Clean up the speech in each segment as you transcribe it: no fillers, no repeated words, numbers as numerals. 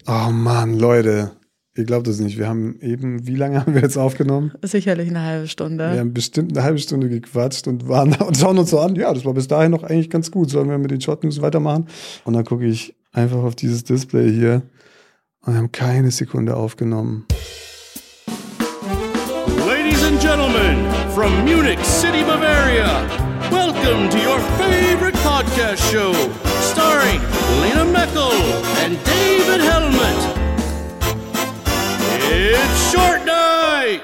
Oh Mann, Leute, ihr glaubt es nicht. Wir haben eben, wie lange haben wir jetzt aufgenommen? Sicherlich eine halbe Stunde. Wir haben bestimmt eine halbe Stunde gequatscht und schauen uns so an, ja, das war bis dahin noch eigentlich ganz gut. Sollen wir mit den Short News weitermachen? Und dann gucke ich einfach auf dieses Display hier und wir haben keine Sekunde aufgenommen. Ladies and gentlemen, from Munich City, Bavaria, welcome to your favorite podcast show, starring Lena Meckel and David Helmet. It's Short Night!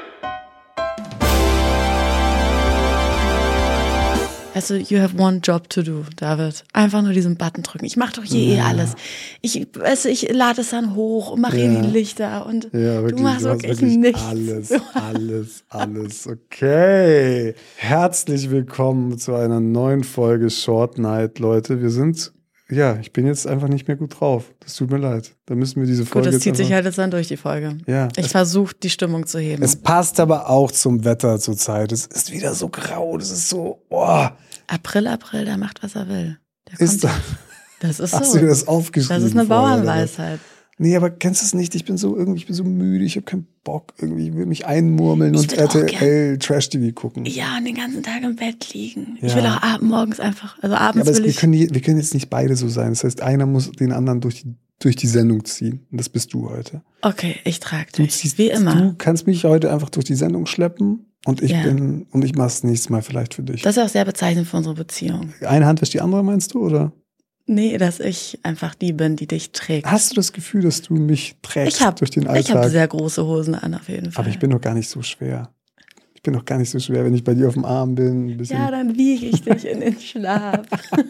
Also, you have one job to do, David. Einfach nur diesen Button drücken. Ich mache doch hier alles. Ich lade es dann hoch und mache hier die Lichter und wirklich, du machst wirklich nichts. Alles. Okay. Herzlich willkommen zu einer neuen Folge Short Night, Leute. Ich bin jetzt einfach nicht mehr gut drauf. Das tut mir leid. Da müssen wir diese Folge. Gut, das zieht sich halt jetzt dann durch die Folge. Ja. Ich versuche, die Stimmung zu heben. Es passt aber auch zum Wetter zurzeit. Es ist wieder so grau. Das ist so, April, der macht, was er will. Das ist so. Hast du dir das aufgeschrieben? Das ist eine Bauernweisheit. Nee, aber kennst du es nicht? Ich bin so müde, ich habe keinen Bock. Irgendwie, ich will mich einmurmeln und RTL Trash-TV gucken. Ja, und den ganzen Tag im Bett liegen. Ja. Ich will auch morgens einfach, also abends aber will ich... Wir können jetzt nicht beide so sein. Das heißt, einer muss den anderen durch die Sendung ziehen. Und das bist du heute. Okay, ich trage dich, wie immer. Du kannst mich heute einfach durch die Sendung schleppen und ich mach's nächstes Mal vielleicht für dich. Das ist auch sehr bezeichnend für unsere Beziehung. Eine Hand wäscht die andere, meinst du, oder? Nee, dass ich einfach die bin, die dich trägt. Hast du das Gefühl, dass du mich trägst durch den Alltag? Ich habe sehr große Hosen an, auf jeden Fall. Aber ich bin doch gar nicht so schwer. Wenn ich bei dir auf dem Arm bin. Ein bisschen. Ja, dann wiege ich dich in den Schlaf.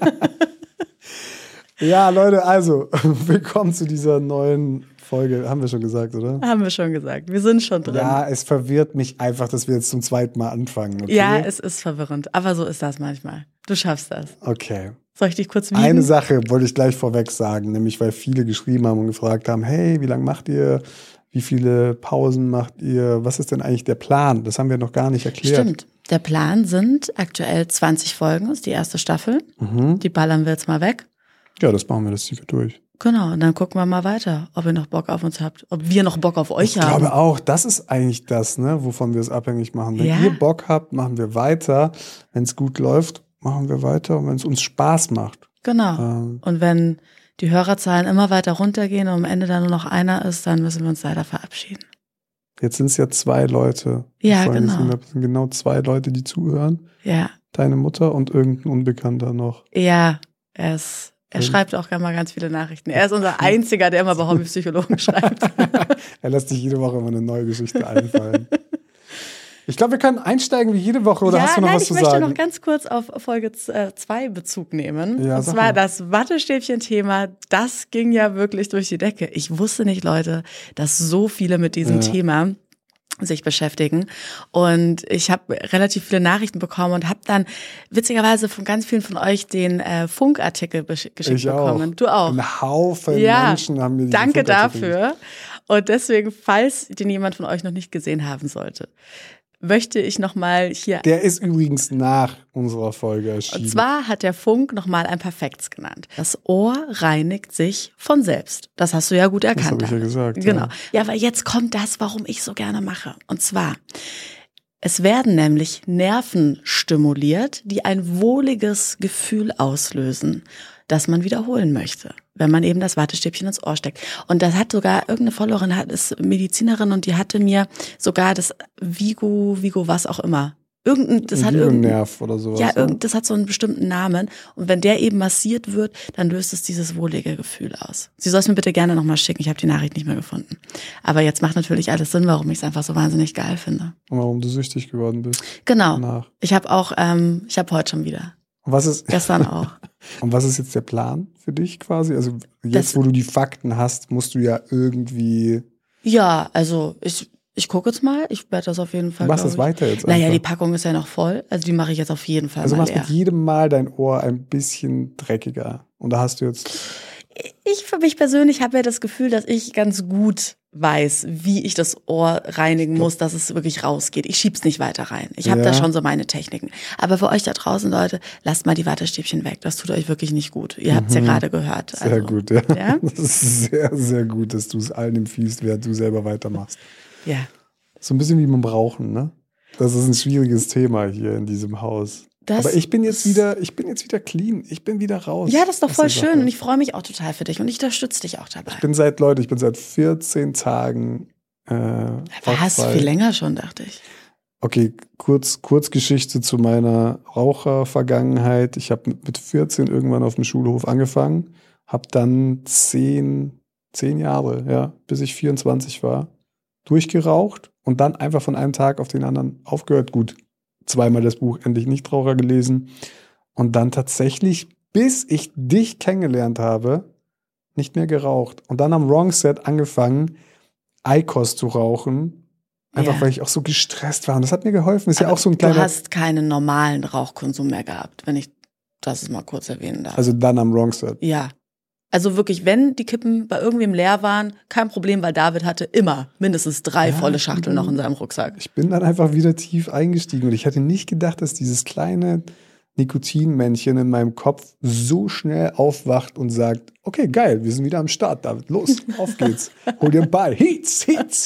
Ja, Leute, also, willkommen zu dieser neuen Folge. Haben wir schon gesagt, oder? Haben wir schon gesagt. Wir sind schon drin. Ja, es verwirrt mich einfach, dass wir jetzt zum zweiten Mal anfangen. Okay? Ja, es ist verwirrend. Aber so ist das manchmal. Du schaffst das. Okay. Soll ich dich kurz wiegen? Eine Sache wollte ich gleich vorweg sagen, nämlich weil viele geschrieben haben und gefragt haben, hey, wie lange macht ihr? Wie viele Pausen macht ihr? Was ist denn eigentlich der Plan? Das haben wir noch gar nicht erklärt. Stimmt. Der Plan sind aktuell 20 Folgen, ist die erste Staffel. Die ballern wir jetzt mal weg. Ja, das machen wir, das ziehen wir durch. Genau, und dann gucken wir mal weiter, ob ihr noch Bock auf uns habt, ob wir noch Bock auf euch haben. Ich glaube auch, das ist eigentlich das, ne, wovon wir es abhängig machen. Wenn ihr Bock habt, machen wir weiter. Wenn es gut läuft, machen wir weiter. Und wenn es uns Spaß macht. Genau. Und wenn die Hörerzahlen immer weiter runtergehen und am Ende dann nur noch einer ist, dann müssen wir uns leider verabschieden. Jetzt sind es ja 2 Leute. Ja, genau. Es sind genau 2 Leute, die zuhören. Ja. Deine Mutter und irgendein Unbekannter noch. Ja, er schreibt auch mal ganz viele Nachrichten. Er ist unser Einziger, der immer bei Hobbypsychologen schreibt. Er lässt sich jede Woche immer eine neue Geschichte einfallen. Ich glaube, wir können einsteigen wie jede Woche, oder hast du noch was zu sagen? Ich möchte noch ganz kurz auf Folge 2 Bezug nehmen. Ja, und zwar das Wattestäbchen-Thema, das ging ja wirklich durch die Decke. Ich wusste nicht, Leute, dass so viele mit diesem Thema sich beschäftigen. Und ich habe relativ viele Nachrichten bekommen und habe dann witzigerweise von ganz vielen von euch den Funkartikel geschickt bekommen. Du auch. Ein Haufen Menschen haben mir diese Danke dafür. Und deswegen, falls den jemand von euch noch nicht gesehen haben sollte, möchte ich nochmal hier... Der ist übrigens nach unserer Folge erschienen. Und zwar hat der Funk nochmal ein paar Facts genannt. Das Ohr reinigt sich von selbst. Das hast du ja gut erkannt. Das habe ich ja gesagt. Genau. Ja, weil jetzt kommt das, warum ich so gerne mache. Und zwar, es werden nämlich Nerven stimuliert, die ein wohliges Gefühl auslösen, das man wiederholen möchte, wenn man eben das Wattestäbchen ins Ohr steckt. Und das hat sogar, irgendeine Followerin ist Medizinerin und die hatte mir sogar das Vigo was auch immer. Das hat Nerv oder sowas. Ja, das hat so einen bestimmten Namen. Und wenn der eben massiert wird, dann löst es dieses wohlige Gefühl aus. Sie soll es mir bitte gerne nochmal schicken. Ich habe die Nachricht nicht mehr gefunden. Aber jetzt macht natürlich alles Sinn, warum ich es einfach so wahnsinnig geil finde. Und warum du süchtig geworden bist. Genau. Danach. Ich habe heute schon wieder. Gestern auch. Und was ist jetzt der Plan für dich quasi? Also jetzt, wo du die Fakten hast, musst du ja irgendwie... Ja, also ich gucke jetzt mal. Ich werde das auf jeden Fall, du machst das weiter jetzt Naja, die Packung ist ja noch voll. Also die mache ich jetzt auf jeden Fall also mal leer. Also machst mit jedem Mal dein Ohr ein bisschen dreckiger. Und da hast du jetzt... Ich für mich persönlich habe ja das Gefühl, dass ich ganz gut weiß, wie ich das Ohr reinigen muss, dass es wirklich rausgeht. Ich schieb's nicht weiter rein. Ich habe da schon so meine Techniken. Aber für euch da draußen, Leute, lasst mal die Wattestäbchen weg. Das tut euch wirklich nicht gut. Ihr habt's ja gerade gehört. Sehr gut, ja. Das ist sehr, sehr gut, dass du es allen empfiehlst, während du selber weitermachst. Ja. So ein bisschen wie beim Rauchen, ne? Das ist ein schwieriges Thema hier in diesem Haus. Aber ich bin jetzt wieder clean. Ich bin wieder raus. Ja, das ist doch voll schön und ich freue mich auch total für dich und ich unterstütze dich auch dabei. Ich bin seit 14 Tagen viel länger schon, dachte ich. Okay, Kurzgeschichte zu meiner Rauchervergangenheit. Ich habe mit 14 irgendwann auf dem Schulhof angefangen, habe dann 10 Jahre, ja, bis ich 24 war, durchgeraucht und dann einfach von einem Tag auf den anderen aufgehört. Gut, zweimal das Buch Endlich Nichtraucher gelesen und dann tatsächlich, bis ich dich kennengelernt habe, nicht mehr geraucht. Und dann am Wrong Set angefangen, IQOS zu rauchen, einfach weil ich auch so gestresst war. Und das hat mir geholfen. Ist ja auch so ein kleiner... Du hast keinen normalen Rauchkonsum mehr gehabt, wenn ich das mal kurz erwähnen darf. Also dann am Wrong Set. Ja. Also wirklich, wenn die Kippen bei irgendwem leer waren, kein Problem, weil David hatte immer mindestens 3 volle Schachteln noch in seinem Rucksack. Ich bin dann einfach wieder tief eingestiegen und ich hatte nicht gedacht, dass dieses kleine Nikotinmännchen in meinem Kopf so schnell aufwacht und sagt, okay, geil, wir sind wieder am Start, David, los, auf geht's. Hol dir einen Ball, Heats.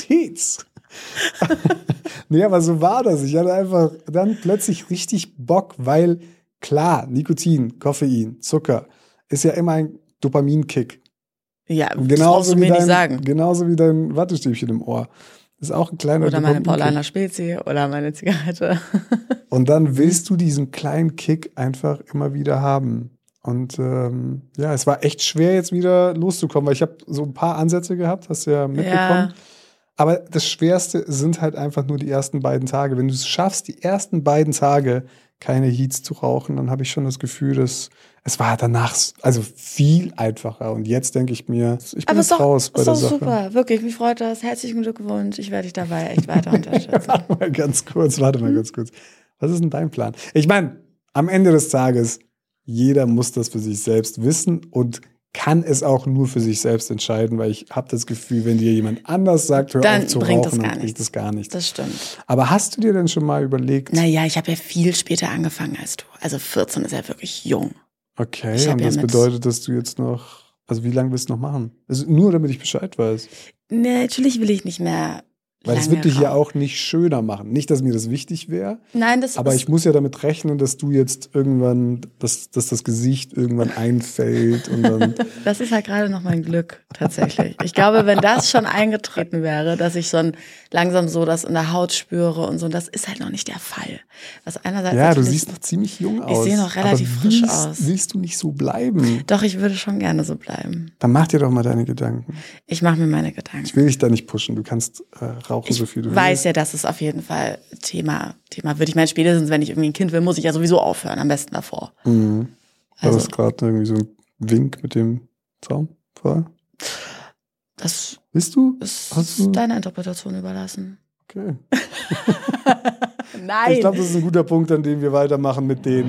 Nee, aber so war das. Ich hatte einfach dann plötzlich richtig Bock, weil klar, Nikotin, Koffein, Zucker ist ja immer ein Dopaminkick. Ja, das brauchst du mir nicht sagen. Genauso wie dein Wattestäbchen im Ohr. Das ist auch ein kleiner Oder meine Paulaner Spezi oder meine Zigarette. Und dann willst du diesen kleinen Kick einfach immer wieder haben. Und es war echt schwer, jetzt wieder loszukommen, weil ich habe so ein paar Ansätze gehabt, hast du ja mitbekommen. Ja. Aber das Schwerste sind halt einfach nur die ersten beiden Tage. Wenn du es schaffst, die ersten beiden Tage keine Heats zu rauchen, dann habe ich schon das Gefühl, dass es war danach also viel einfacher. Und jetzt denke ich mir, ich bin jetzt raus bei der Sache. Aber ist doch super, wirklich, mich freut das. Herzlichen Glückwunsch. Ich werde dich dabei echt weiter unterstützen. Warte mal ganz kurz. Was ist denn dein Plan? Ich meine, am Ende des Tages, jeder muss das für sich selbst wissen und kann es auch nur für sich selbst entscheiden, weil ich habe das Gefühl, wenn dir jemand anders sagt, hör auf zu rauchen, dann bringt das gar nichts. Das stimmt. Aber hast du dir denn schon mal überlegt? Naja, ich habe ja viel später angefangen als du. Also 14 ist ja wirklich jung. Okay, und das bedeutet, dass du jetzt noch, also wie lange willst du noch machen? Also nur, damit ich Bescheid weiß. Nee, natürlich will ich nicht mehr. Weil das wird dich ja auch nicht schöner machen. Nicht, dass mir das wichtig wäre. Nein, aber ich muss ja damit rechnen, dass du jetzt irgendwann, dass das Gesicht irgendwann einfällt und dann. Das ist halt gerade noch mein Glück, tatsächlich. Ich glaube, wenn das schon eingetreten wäre, dass ich schon langsam so das in der Haut spüre und so, das ist halt noch nicht der Fall. Was einerseits ja, du siehst noch ziemlich jung aus. Ich sehe noch relativ frisch aus. Willst du nicht so bleiben? Doch, ich würde schon gerne so bleiben. Dann mach dir doch mal deine Gedanken. Ich mache mir meine Gedanken. Ich will dich da nicht pushen. Du kannst rauchen, so viel du willst. Ich weiß ja, dass es auf jeden Fall Thema wird. Ich meine, spätestens, wenn ich irgendwie ein Kind will, muss ich ja sowieso aufhören. Am besten davor. Mhm. War das gerade irgendwie so ein Wink mit dem Zaunpfahl? Das willst du? Ist deiner Interpretation überlassen. Okay. Nein. Ich glaube, das ist ein guter Punkt, an dem wir weitermachen mit den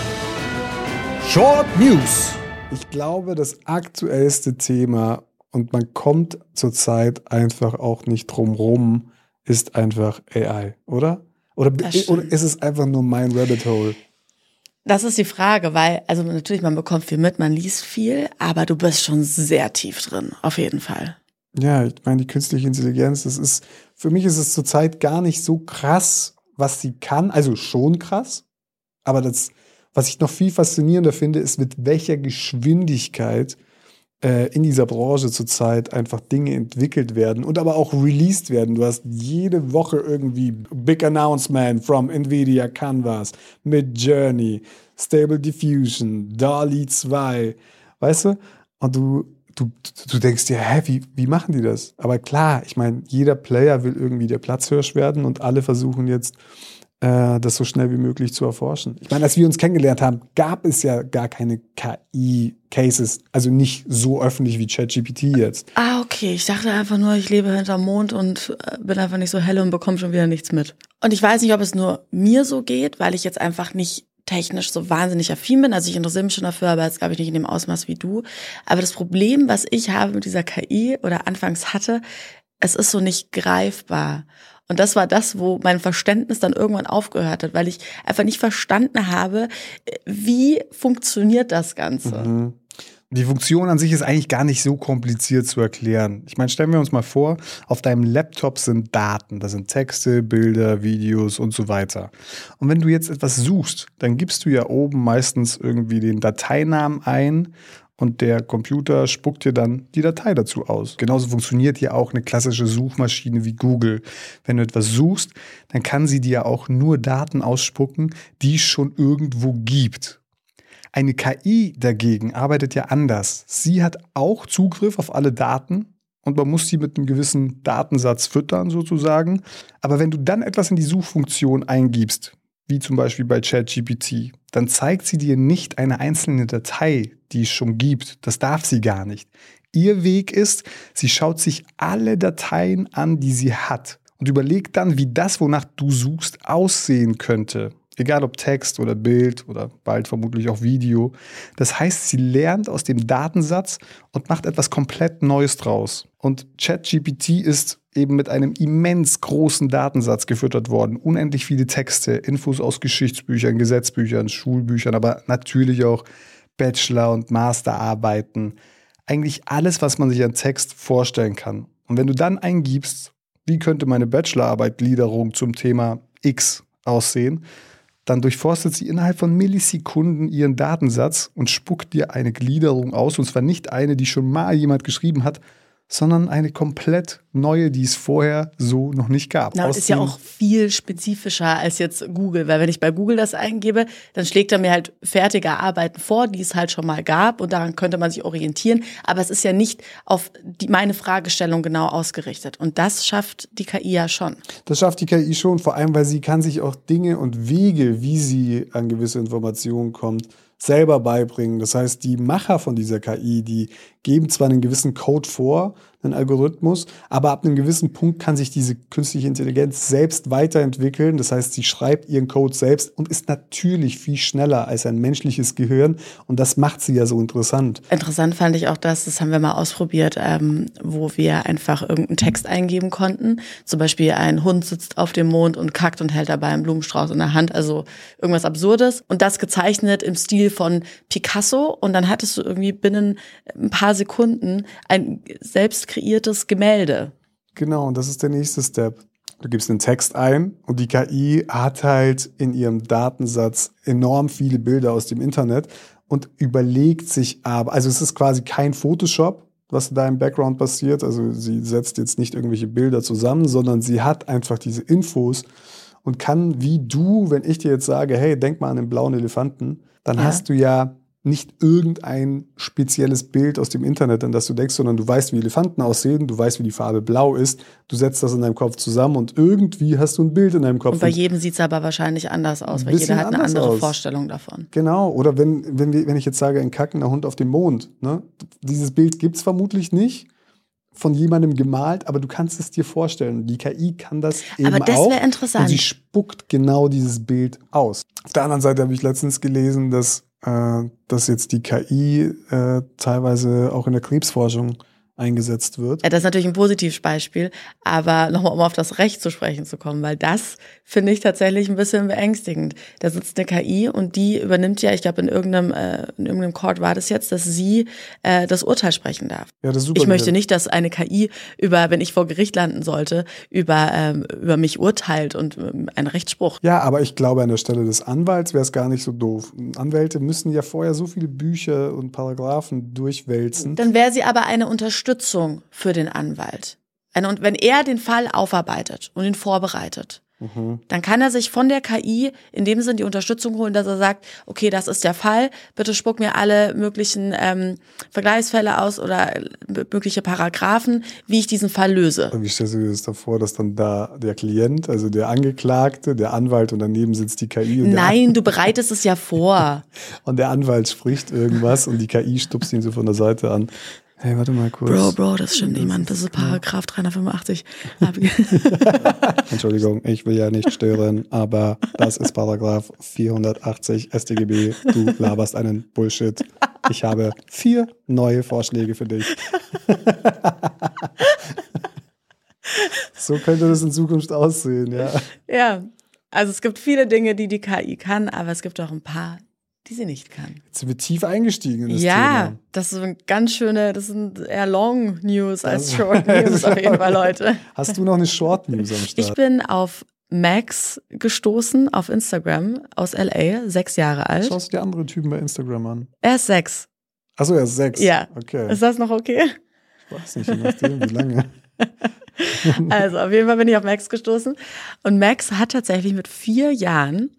Short News. Ich glaube, das aktuellste Thema, und man kommt zurzeit einfach auch nicht drum rum, ist einfach AI, oder? Oder ist es einfach nur mein Rabbit Hole? Das ist die Frage, weil, also natürlich, man bekommt viel mit, man liest viel, aber du bist schon sehr tief drin, auf jeden Fall. Ja, ich meine, die künstliche Intelligenz, für mich ist es zurzeit gar nicht so krass, was sie kann, also schon krass, aber was ich noch viel faszinierender finde, ist, mit welcher Geschwindigkeit in dieser Branche zurzeit einfach Dinge entwickelt werden und aber auch released werden. Du hast jede Woche irgendwie Big Announcement from Nvidia Canvas mit Journey, Stable Diffusion, DALL-E 2, weißt du? Und du denkst dir, wie machen die das? Aber klar, ich meine, jeder Player will irgendwie der Platzhirsch werden und alle versuchen jetzt, das so schnell wie möglich zu erforschen. Ich meine, als wir uns kennengelernt haben, gab es ja gar keine KI-Cases, also nicht so öffentlich wie ChatGPT jetzt. Ah, okay. Ich dachte einfach nur, ich lebe hinterm Mond und bin einfach nicht so helle und bekomme schon wieder nichts mit. Und ich weiß nicht, ob es nur mir so geht, weil ich jetzt einfach nicht technisch so wahnsinnig affin bin. Also ich interessiere mich schon dafür, aber jetzt glaube ich nicht in dem Ausmaß wie du. Aber das Problem, was ich habe mit dieser KI oder anfangs hatte, es ist so nicht greifbar. Und das war das, wo mein Verständnis dann irgendwann aufgehört hat, weil ich einfach nicht verstanden habe, wie funktioniert das Ganze. Mhm. Die Funktion an sich ist eigentlich gar nicht so kompliziert zu erklären. Ich meine, stellen wir uns mal vor, auf deinem Laptop sind Daten. Das sind Texte, Bilder, Videos und so weiter. Und wenn du jetzt etwas suchst, dann gibst du ja oben meistens irgendwie den Dateinamen ein und der Computer spuckt dir dann die Datei dazu aus. Genauso funktioniert ja auch eine klassische Suchmaschine wie Google. Wenn du etwas suchst, dann kann sie dir auch nur Daten ausspucken, die es schon irgendwo gibt. Eine KI dagegen arbeitet ja anders. Sie hat auch Zugriff auf alle Daten und man muss sie mit einem gewissen Datensatz füttern sozusagen. Aber wenn du dann etwas in die Suchfunktion eingibst, wie zum Beispiel bei ChatGPT, dann zeigt sie dir nicht eine einzelne Datei, die es schon gibt. Das darf sie gar nicht. Ihr Weg ist, sie schaut sich alle Dateien an, die sie hat und überlegt dann, wie das, wonach du suchst, aussehen könnte. Egal ob Text oder Bild oder bald vermutlich auch Video. Das heißt, sie lernt aus dem Datensatz und macht etwas komplett Neues draus. Und ChatGPT ist eben mit einem immens großen Datensatz gefüttert worden. Unendlich viele Texte, Infos aus Geschichtsbüchern, Gesetzbüchern, Schulbüchern, aber natürlich auch Bachelor- und Masterarbeiten. Eigentlich alles, was man sich an Text vorstellen kann. Und wenn du dann eingibst, wie könnte meine Bachelorarbeit-Gliederung zum Thema X aussehen, dann durchforstet sie innerhalb von Millisekunden ihren Datensatz und spuckt dir eine Gliederung aus. Und zwar nicht eine, die schon mal jemand geschrieben hat, sondern eine komplett neue, die es vorher so noch nicht gab. Na, ist ja auch viel spezifischer als jetzt Google, weil wenn ich bei Google das eingebe, dann schlägt er mir halt fertige Arbeiten vor, die es halt schon mal gab und daran könnte man sich orientieren, aber es ist ja nicht auf meine Fragestellung genau ausgerichtet und das schafft die KI ja schon. Das schafft die KI schon, vor allem, weil sie kann sich auch Dinge und Wege, wie sie an gewisse Informationen kommt, selber beibringen. Das heißt, die Macher von dieser KI, die geben zwar einen gewissen Code vor, einen Algorithmus, aber ab einem gewissen Punkt kann sich diese künstliche Intelligenz selbst weiterentwickeln. Das heißt, sie schreibt ihren Code selbst und ist natürlich viel schneller als ein menschliches Gehirn und das macht sie ja so interessant. Interessant fand ich auch das haben wir mal ausprobiert, wo wir einfach irgendeinen Text eingeben konnten. Zum Beispiel ein Hund sitzt auf dem Mond und kackt und hält dabei einen Blumenstrauß in der Hand, also irgendwas Absurdes. Und das gezeichnet im Stil von Picasso und dann hattest du irgendwie binnen ein paar Sekunden ein selbst kreiertes Gemälde. Genau, und das ist der nächste Step. Du gibst einen Text ein und die KI hat halt in ihrem Datensatz enorm viele Bilder aus dem Internet und überlegt sich aber, also es ist quasi kein Photoshop, was da im Background passiert, also sie setzt jetzt nicht irgendwelche Bilder zusammen, sondern sie hat einfach diese Infos und kann wie du, wenn ich dir jetzt sage, hey, denk mal an den blauen Elefanten, dann hast du ja nicht irgendein spezielles Bild aus dem Internet, an das du denkst, sondern du weißt, wie Elefanten aussehen, du weißt, wie die Farbe blau ist, du setzt das in deinem Kopf zusammen und irgendwie hast du ein Bild in deinem Kopf. Und bei jedem sieht es aber wahrscheinlich anders aus, weil jeder hat eine andere Vorstellung davon. Genau, oder wenn ich jetzt sage, ein kackender Hund auf dem Mond, ne? Dieses Bild gibt es vermutlich nicht von jemandem gemalt, aber du kannst es dir vorstellen. Die KI kann das eben auch. Aber das wäre interessant. Und sie spuckt genau dieses Bild aus. Auf der anderen Seite habe ich letztens gelesen, dass jetzt die KI teilweise auch in der Krebsforschung eingesetzt wird. Ja, das ist natürlich ein Positivbeispiel, aber nochmal, um auf das Recht zu sprechen zu kommen, weil das finde ich tatsächlich ein bisschen beängstigend. Da sitzt eine KI und die übernimmt ja, ich glaube in irgendeinem Court war das jetzt, dass sie das Urteil sprechen darf. Ja, das ist super. Ich möchte nicht, dass eine KI wenn ich vor Gericht landen sollte, über mich urteilt und einen Rechtsspruch. Ja, aber ich glaube, an der Stelle des Anwalts wäre es gar nicht so doof. Anwälte müssen ja vorher so viele Bücher und Paragraphen durchwälzen. Dann wäre sie aber eine Unterstützung für den Anwalt. Und wenn er den Fall aufarbeitet und ihn vorbereitet, dann kann er sich von der KI in dem Sinne die Unterstützung holen, dass er sagt, okay, das ist der Fall, bitte spuck mir alle möglichen Vergleichsfälle aus oder mögliche Paragraphen, wie ich diesen Fall löse. Und wie stellst du dir das da vor, dass dann da der Klient, also der Angeklagte, der Anwalt und daneben sitzt die KI? Und nein, du bereitest es ja vor. Und der Anwalt spricht irgendwas und die KI stupst ihn so von der Seite an. Hey, warte mal kurz. Bro, das stimmt nicht, Mann. Das ist Paragraph 385. Entschuldigung, ich will ja nicht stören, aber das ist Paragraph 480 StGB. Du laberst einen Bullshit. Ich habe 4 neue Vorschläge für dich. So könnte das in Zukunft aussehen, ja. Ja, also es gibt viele Dinge, die die KI kann, aber es gibt auch ein paar, die sie nicht kann. Jetzt sind wir tief eingestiegen in das Ja, Thema. das sind eher Long News als Short News auf jeden Fall, Leute. Hast du noch eine Short News am Start? Ich bin auf Max gestoßen auf Instagram aus LA, 6 Jahre alt. Schaust du dir andere Typen bei Instagram an? Er ist 6. Achso, er ist 6. Ja. Okay. Ist das noch okay? Ich weiß nicht, je nachdem, wie lange. Also auf jeden Fall bin ich auf Max gestoßen. Und Max hat tatsächlich mit 4 Jahren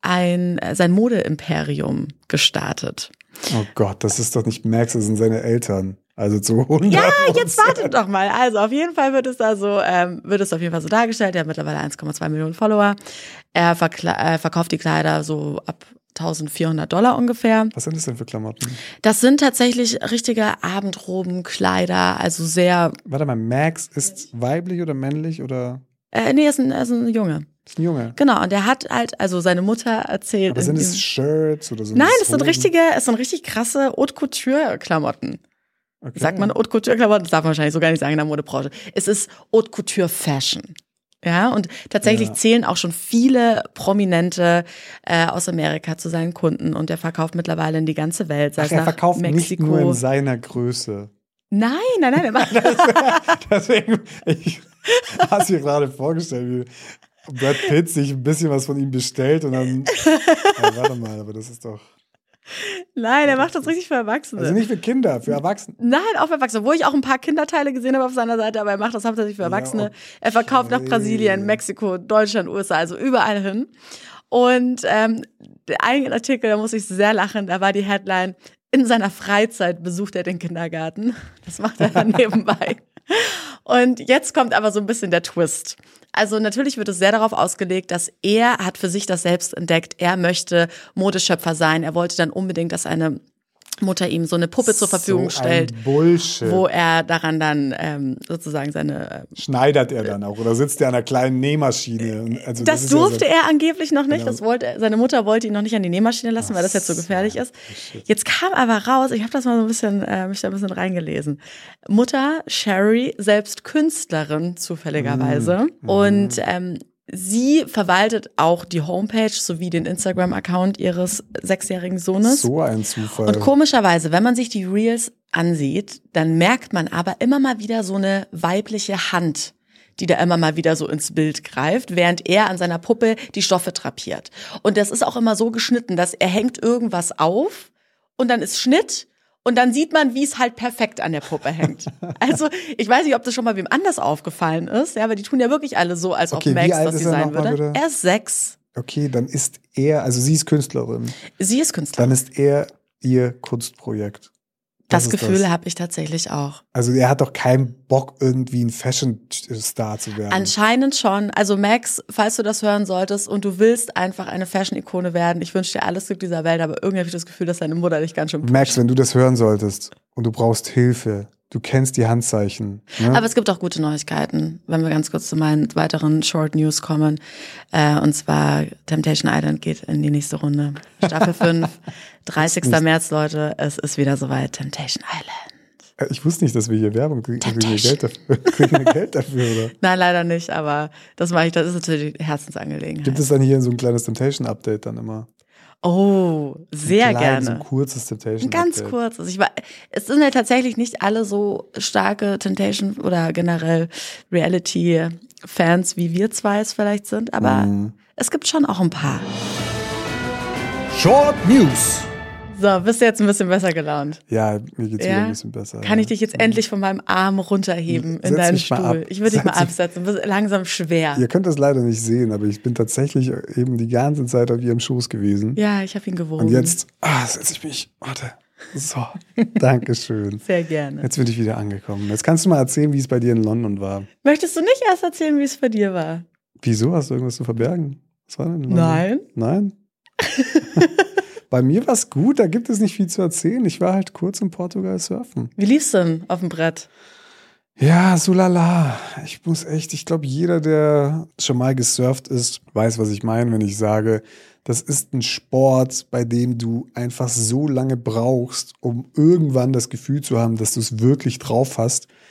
sein Modeimperium gestartet. Oh Gott, das ist doch nicht Max, das sind seine Eltern. Also zu 100%. Ja, jetzt wartet doch mal. Also auf jeden Fall wird es auf jeden Fall so dargestellt. Er hat mittlerweile 1,2 Millionen Follower. Er verkauft die Kleider so ab $1.400 ungefähr. Was sind das denn für Klamotten? Das sind tatsächlich richtige Abendrobenkleider, also sehr. Warte mal, Max ist weiblich oder männlich oder? Nee, er ist ein Junge. Ist ein Junge. Genau, und der hat halt, also seine Mutter erzählt. Aber sind es Shirts oder so? Nein, es sind richtig krasse Haute Couture-Klamotten. Okay. Sagt man Haute Couture-Klamotten? Das darf man wahrscheinlich so gar nicht sagen in der Modebranche. Es ist Haute Couture-Fashion. Ja, und tatsächlich zählen auch schon viele Prominente aus Amerika zu seinen Kunden und er verkauft mittlerweile in die ganze Welt. Sei es er nach verkauft Mexiko. nicht nur in seiner Größe. Nein, er macht Deswegen, ich habe es mir gerade vorgestellt, wie Brad Pitt sich ein bisschen was von ihm bestellt und dann, warte mal, aber das ist doch... Nein, er macht das richtig für Erwachsene. Also nicht für Kinder, für Erwachsene. Nein, auch für Erwachsene. Wo ich auch ein paar Kinderteile gesehen habe auf seiner Seite, aber er macht das hauptsächlich für Erwachsene. Ja, okay. Er verkauft nach Brasilien, Mexiko, Deutschland, USA, also überall hin. Und ein Artikel, da muss ich sehr lachen, da war die Headline: In seiner Freizeit besucht er den Kindergarten. Das macht er dann nebenbei. Und jetzt kommt aber so ein bisschen der Twist. Also natürlich wird es sehr darauf ausgelegt, dass er hat für sich das selbst entdeckt. Er möchte Modeschöpfer sein. Er wollte dann unbedingt, dass eine Mutter ihm so eine Puppe zur Verfügung stellt, Bullshit. wo er daran dann sozusagen seine schneidert er dann auch oder sitzt er an einer kleinen Nähmaschine? Also das durfte er angeblich noch nicht. Genau. Seine Mutter wollte ihn noch nicht an die Nähmaschine lassen, weil das jetzt so gefährlich ist. Jetzt kam aber raus, ich habe das mal so ein bisschen mich da ein bisschen reingelesen. Mutter Sherry, selbst Künstlerin zufälligerweise und sie verwaltet auch die Homepage sowie den Instagram-Account ihres 6-jährigen Sohnes. So ein Zufall. Und komischerweise, wenn man sich die Reels ansieht, dann merkt man aber immer mal wieder so eine weibliche Hand, die da immer mal wieder so ins Bild greift, während er an seiner Puppe die Stoffe drapiert. Und das ist auch immer so geschnitten, dass er hängt irgendwas auf und dann ist Schnitt. Und dann sieht man, wie es halt perfekt an der Puppe hängt. Also, ich weiß nicht, ob das schon mal wem anders aufgefallen ist, ja, aber die tun ja wirklich alle so, als ob Max das sein würde. Er ist 6. Okay, dann ist er, also sie ist Künstlerin. Sie ist Künstlerin. Dann ist er ihr Kunstprojekt. Das Gefühl habe ich tatsächlich auch. Also er hat doch keinen Bock, irgendwie ein Fashion-Star zu werden. Anscheinend schon. Also Max, falls du das hören solltest und du willst einfach eine Fashion-Ikone werden, ich wünsche dir alles Glück dieser Welt, aber irgendwie habe ich das Gefühl, dass deine Mutter dich ganz schön pusht. Max, wenn du das hören solltest und du brauchst Hilfe, du kennst die Handzeichen. Ne? Aber es gibt auch gute Neuigkeiten, wenn wir ganz kurz zu meinen weiteren Short News kommen. Und zwar Temptation Island geht in die nächste Runde. Staffel 5, 30. März, Leute. Es ist wieder soweit. Temptation Island. Ich wusste nicht, dass wir hier Werbung kriegen. Kriegen wir Geld dafür, oder? Nein, leider nicht, aber das mache ich. Das ist natürlich Herzensangelegenheit. Gibt es dann hier so ein kleines Temptation-Update dann immer? Oh, sehr gerne. So ein kurzes Temptation. Ganz kurzes. Es sind ja tatsächlich nicht alle so starke Temptation oder generell Reality-Fans, wie wir zwei es vielleicht sind, aber es gibt schon auch ein paar. Short News. So, bist du jetzt ein bisschen besser gelaunt? Ja, mir geht's wieder ein bisschen besser. Kann ich dich jetzt endlich von meinem Arm runterheben in deinen Stuhl? Ich würde dich mal absetzen, du bist langsam schwer. Ihr könnt das leider nicht sehen, aber ich bin tatsächlich eben die ganze Zeit auf ihrem Schoß gewesen. Ja, ich habe ihn gewogen. Und jetzt setze ich mich, warte. So, Dankeschön. Sehr gerne. Jetzt bin ich wieder angekommen. Jetzt kannst du mal erzählen, wie es bei dir in London war. Möchtest du nicht erst erzählen, wie es bei dir war? Wieso? Hast du irgendwas zu verbergen? Was war denn in London? Nein. Nein? Bei mir war es gut, da gibt es nicht viel zu erzählen. Ich war halt kurz in Portugal surfen. Wie lief's denn auf dem Brett? Ja, so lala. Ich glaube, jeder, der schon mal gesurft ist, weiß, was ich meine, wenn ich sage, das ist ein Sport, bei dem du einfach so lange brauchst, um irgendwann das Gefühl zu haben, dass du es wirklich drauf hast.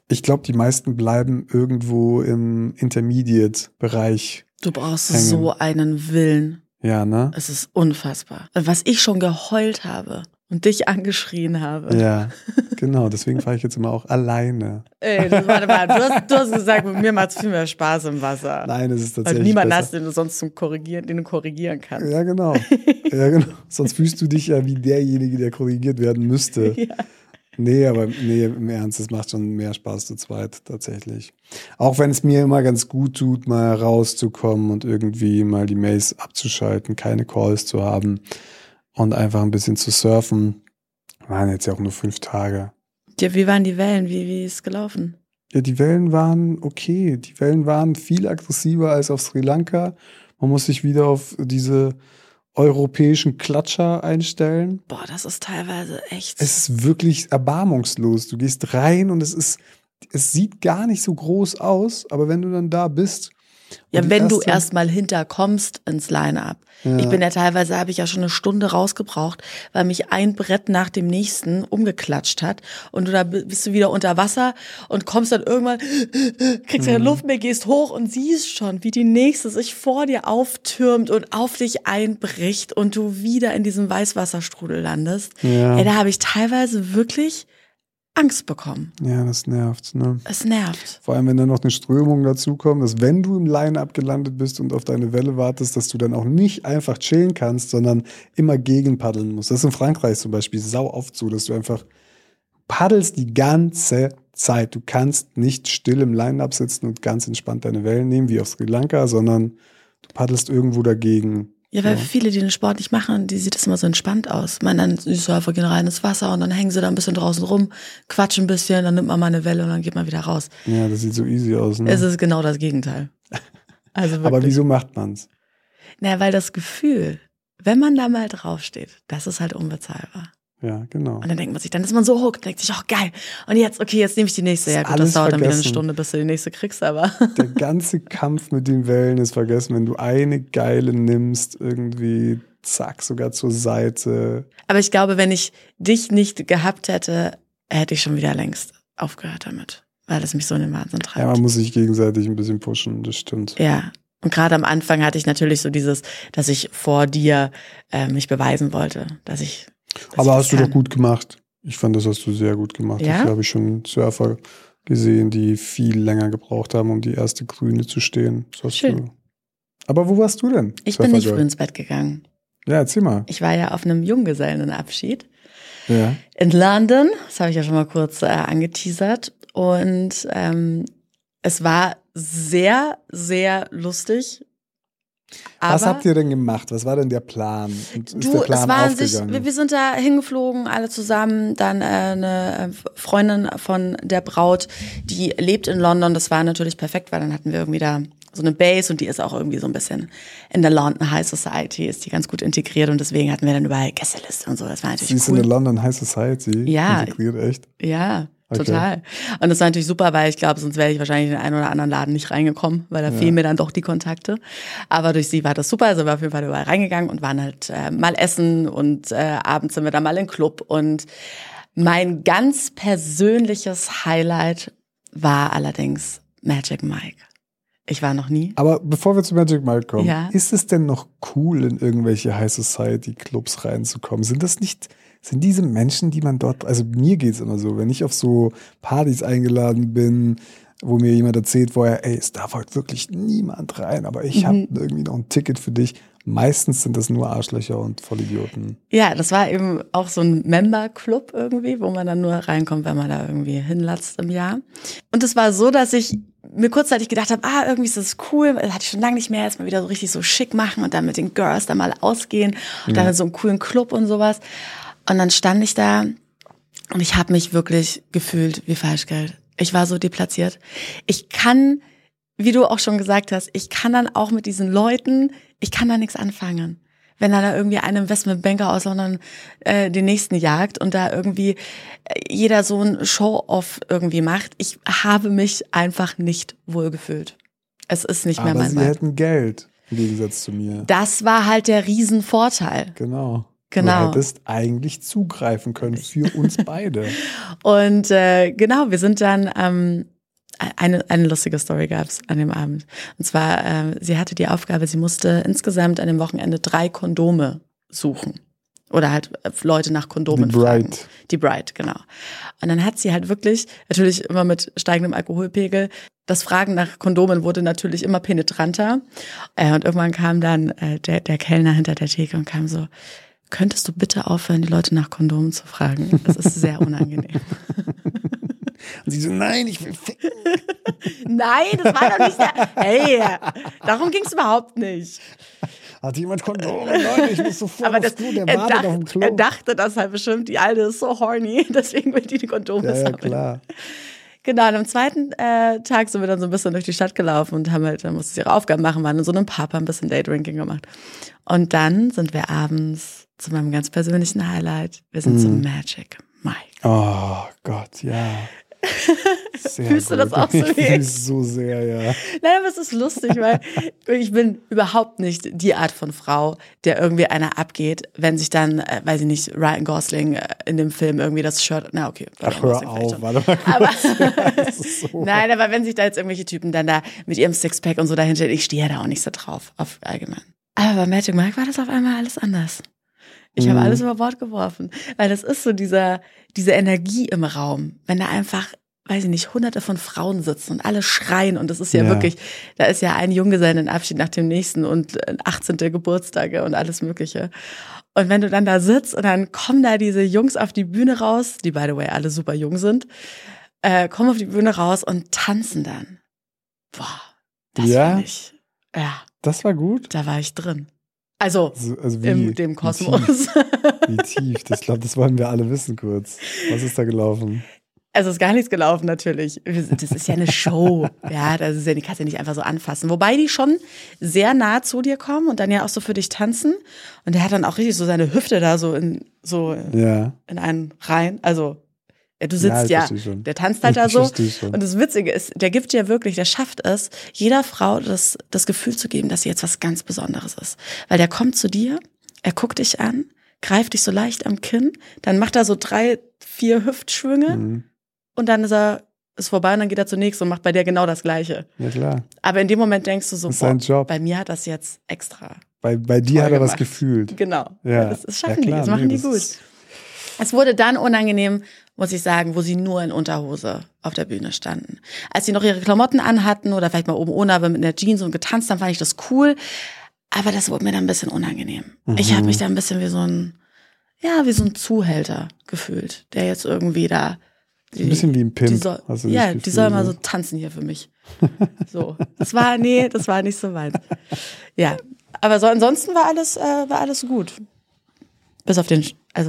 Ich glaube, die meisten bleiben irgendwo im Intermediate-Bereich. Du brauchst hängen. so einen Willen. Ja, ne? Es ist unfassbar. Was ich schon geheult habe und dich angeschrien habe. Ja, genau. Deswegen fahre ich jetzt immer auch alleine. Ey, warte mal, du hast gesagt, mit mir macht es viel mehr Spaß im Wasser. Nein, es ist Weil tatsächlich du niemanden besser. hast, den du sonst den du korrigieren kannst. Ja, genau. Ja, genau. Sonst fühlst du dich ja wie derjenige, der korrigiert werden müsste. Ja. Nee, im Ernst, es macht schon mehr Spaß zu zweit, tatsächlich. Auch wenn es mir immer ganz gut tut, mal rauszukommen und irgendwie mal die Mails abzuschalten, keine Calls zu haben und einfach ein bisschen zu surfen. Waren jetzt ja auch nur 5 Tage. Ja, wie waren die Wellen? Wie ist es gelaufen? Ja, die Wellen waren okay. Die Wellen waren viel aggressiver als auf Sri Lanka. Man muss sich wieder auf diese europäischen Klatscher einstellen. Boah, das ist teilweise echt. Es ist wirklich erbarmungslos. Du gehst rein und es sieht gar nicht so groß aus, aber wenn du dann da bist. Ja, wenn du erstmal hinterkommst ins Line-Up. Ja. Ich bin ja teilweise, habe ich ja schon eine Stunde rausgebraucht, weil mich ein Brett nach dem nächsten umgeklatscht hat und da bist du wieder unter Wasser und kommst dann irgendwann, kriegst keine Luft mehr, gehst hoch und siehst schon, wie die nächste sich vor dir auftürmt und auf dich einbricht und du wieder in diesem Weißwasserstrudel landest. Ja. Ey, da habe ich teilweise wirklich Angst bekommen. Ja, das nervt, ne? Es nervt. Vor allem, wenn dann noch eine Strömung dazukommt, dass wenn du im Line-Up gelandet bist und auf deine Welle wartest, dass du dann auch nicht einfach chillen kannst, sondern immer gegenpaddeln musst. Das ist in Frankreich zum Beispiel sau oft so, dass du einfach paddelst die ganze Zeit. Du kannst nicht still im Line-Up sitzen und ganz entspannt deine Wellen nehmen, wie auf Sri Lanka, sondern du paddelst irgendwo dagegen. Ja, weil viele, die den Sport nicht machen, die sieht das immer so entspannt aus. Die Surfer gehen rein ins Wasser und dann hängen sie da ein bisschen draußen rum, quatschen ein bisschen, dann nimmt man mal eine Welle und dann geht man wieder raus. Ja, das sieht so easy aus, ne? Es ist genau das Gegenteil. Also wirklich. Aber wieso macht man's? Naja, weil das Gefühl, wenn man da mal draufsteht, das ist halt unbezahlbar. Ja, genau. Und dann denkt man sich, dann ist man so hooked, denkt sich, oh geil. Und jetzt, okay, jetzt nehme ich die nächste. Ja gut, das dauert dann wieder eine Stunde, bis du die nächste kriegst, aber. Der ganze Kampf mit den Wellen ist vergessen, wenn du eine geile nimmst, irgendwie zack, sogar zur Seite. Aber ich glaube, wenn ich dich nicht gehabt hätte, hätte ich schon wieder längst aufgehört damit. Weil es mich so in den Wahnsinn treibt. Ja, man muss sich gegenseitig ein bisschen pushen, das stimmt. Ja. Und gerade am Anfang hatte ich natürlich so dieses, dass ich vor dir mich beweisen wollte, dass ich. Aber hast du doch gut gemacht. Ich fand, das hast du sehr gut gemacht. Ja? Dafür habe ich schon Surfer gesehen, die viel länger gebraucht haben, um die erste Grüne zu stehen. Das hast Schön. du. Aber wo warst du denn? Ich bin nicht früh ins Bett gegangen. Ja, erzähl mal. Ich war ja auf einem Junggesellenabschied Ja. in London. Das habe ich ja schon mal kurz angeteasert. Und es war sehr, sehr lustig. Aber was habt ihr denn gemacht? Was war denn der Plan? Und ist der Plan es war an aufgegangen? sich, wir sind da hingeflogen, alle zusammen. Dann eine Freundin von der Braut, die lebt in London. Das war natürlich perfekt, weil dann hatten wir irgendwie da so eine Base und die ist auch irgendwie so ein bisschen in der London High Society, ist die ganz gut integriert und deswegen hatten wir dann überall Gästeliste und so. Das war natürlich Sie ist cool. in der London High Society Ja. integriert, echt? Ja, Okay. total. Und das war natürlich super, weil ich glaube, sonst wäre ich wahrscheinlich in den einen oder anderen Laden nicht reingekommen, weil da fehlen mir dann doch die Kontakte. Aber durch sie war das super, also wir auf jeden Fall überall reingegangen und waren halt mal essen und abends sind wir dann mal in den Club. Und mein ganz persönliches Highlight war allerdings Magic Mike. Ich war noch nie. Aber bevor wir zu Magic Mike kommen, Ja. ist es denn noch cool, in irgendwelche High Society Clubs reinzukommen? Sind diese Menschen, die man dort, also mir geht's immer so, wenn ich auf so Partys eingeladen bin, wo mir jemand erzählt vorher, ey, es darf heute wirklich niemand rein, aber ich habe irgendwie noch ein Ticket für dich. Meistens sind das nur Arschlöcher und Vollidioten. Ja, das war eben auch so ein Member-Club irgendwie, wo man dann nur reinkommt, wenn man da irgendwie hinlatzt im Jahr. Und es war so, dass ich mir kurzzeitig gedacht habe, irgendwie ist das cool, das hatte ich schon lange nicht mehr, jetzt mal wieder so richtig so schick machen und dann mit den Girls da mal ausgehen und dann in so einem coolen Club und sowas. Und dann stand ich da und ich habe mich wirklich gefühlt wie Falschgeld. Ich war so deplatziert. Ich kann, wie du auch schon gesagt hast, ich kann dann auch mit diesen Leuten, ich kann da nichts anfangen. Wenn da irgendwie ein Investmentbanker aus London den nächsten jagt und da irgendwie jeder so ein Show-off irgendwie macht, ich habe mich einfach nicht wohlgefühlt. Es ist nicht mehr Aber mein sie Vibe. hätten Geld, im Gegensatz zu mir. Das war halt der Riesenvorteil. Genau. Genau. Du hättest eigentlich zugreifen können für uns beide. Und genau, wir sind dann, eine lustige Story gab es an dem Abend. Und zwar, sie hatte die Aufgabe, sie musste insgesamt an dem Wochenende 3 Kondome suchen. Oder halt Leute nach Kondomen fragen. Die Bride, genau. Und dann hat sie halt wirklich, natürlich immer mit steigendem Alkoholpegel, das Fragen nach Kondomen wurde natürlich immer penetranter. Und irgendwann kam dann der Kellner hinter der Theke und kam so, könntest du bitte aufhören, die Leute nach Kondomen zu fragen? Das ist sehr unangenehm. Und sie so, nein, ich will ficken. Nein, das war doch nicht der... Hey, darum ging es überhaupt nicht. Hat jemand Kondome? Leute, ich muss sofort Aber aufs Klo, der wartet auf dem Klo. Er dachte das halt bestimmt, die Alte ist so horny, deswegen will die Kondome sammeln. Ja, klar. Genau, und am zweiten Tag sind wir dann so ein bisschen durch die Stadt gelaufen und haben halt, dann musste sie ihre Aufgaben machen, waren in so einem Pub, ein bisschen Daydrinking gemacht. Und dann sind wir abends zu meinem ganz persönlichen Highlight. Wir sind zum Magic Mike. Oh Gott, ja. Sehr Fühlst du das auch so wie ich? So sehr, ja. Nein, aber es ist lustig, weil ich bin überhaupt nicht die Art von Frau, der irgendwie einer abgeht, wenn sich dann, weiß ich nicht, Ryan Gosling in dem Film irgendwie das Shirt, na okay. Ach, hör auf, warte mal kurz. Aber, so. Nein, aber wenn sich da jetzt irgendwelche Typen dann da mit ihrem Sixpack und so dahinter, ich stehe ja da auch nicht so drauf, auf allgemein. Aber bei Magic Mike war das auf einmal alles anders. Ich habe alles über Bord geworfen, weil das ist so diese Energie im Raum, wenn da einfach, weiß ich nicht, hunderte von Frauen sitzen und alle schreien und das ist ja wirklich, da ist ja ein Junggesellenabschied nach dem nächsten und 18. Geburtstage und alles Mögliche. Und wenn du dann da sitzt und dann kommen da diese Jungs auf die Bühne raus, die by the way alle super jung sind, kommen auf die Bühne raus und tanzen dann. Boah, das fand ich, das war gut? Da war ich drin. Also wie, in dem Kosmos. Wie tief? Ich glaube, das wollen wir alle wissen kurz. Was ist da gelaufen? Es ist gar nichts gelaufen natürlich. Das ist ja eine Show. Ja, das ist ja, die kannst du ja nicht einfach so anfassen. Wobei die schon sehr nah zu dir kommen und dann ja auch so für dich tanzen. Und der hat dann auch richtig so seine Hüfte da so in einen rein. Also du sitzt der tanzt halt da so. Und das Witzige ist, der gibt ja wirklich, der schafft es, jeder Frau das Gefühl zu geben, dass sie jetzt was ganz Besonderes ist. Weil der kommt zu dir, er guckt dich an, greift dich so leicht am Kinn, dann macht er so 3, 4 Hüftschwünge und dann ist vorbei und dann geht er zunächst und macht bei dir genau das Gleiche. Ja, klar. Aber in dem Moment denkst du so, das ist Job. Bei mir hat das jetzt extra. Bei dir hat er was gefühlt. Genau. Ja. Das schaffen die, das machen die gut. Es wurde dann unangenehm, muss ich sagen, wo sie nur in Unterhose auf der Bühne standen. Als sie noch ihre Klamotten anhatten oder vielleicht mal oben ohne, aber mit einer Jeans und getanzt haben, fand ich das cool. Aber das wurde mir dann ein bisschen unangenehm. Ich habe mich da ein bisschen wie so ein Zuhälter gefühlt, der jetzt irgendwie da ein bisschen wie ein Pimp. Die soll mal so tanzen hier für mich. So. Das war nicht so weit. Ja. Aber so ansonsten war alles gut. Bis auf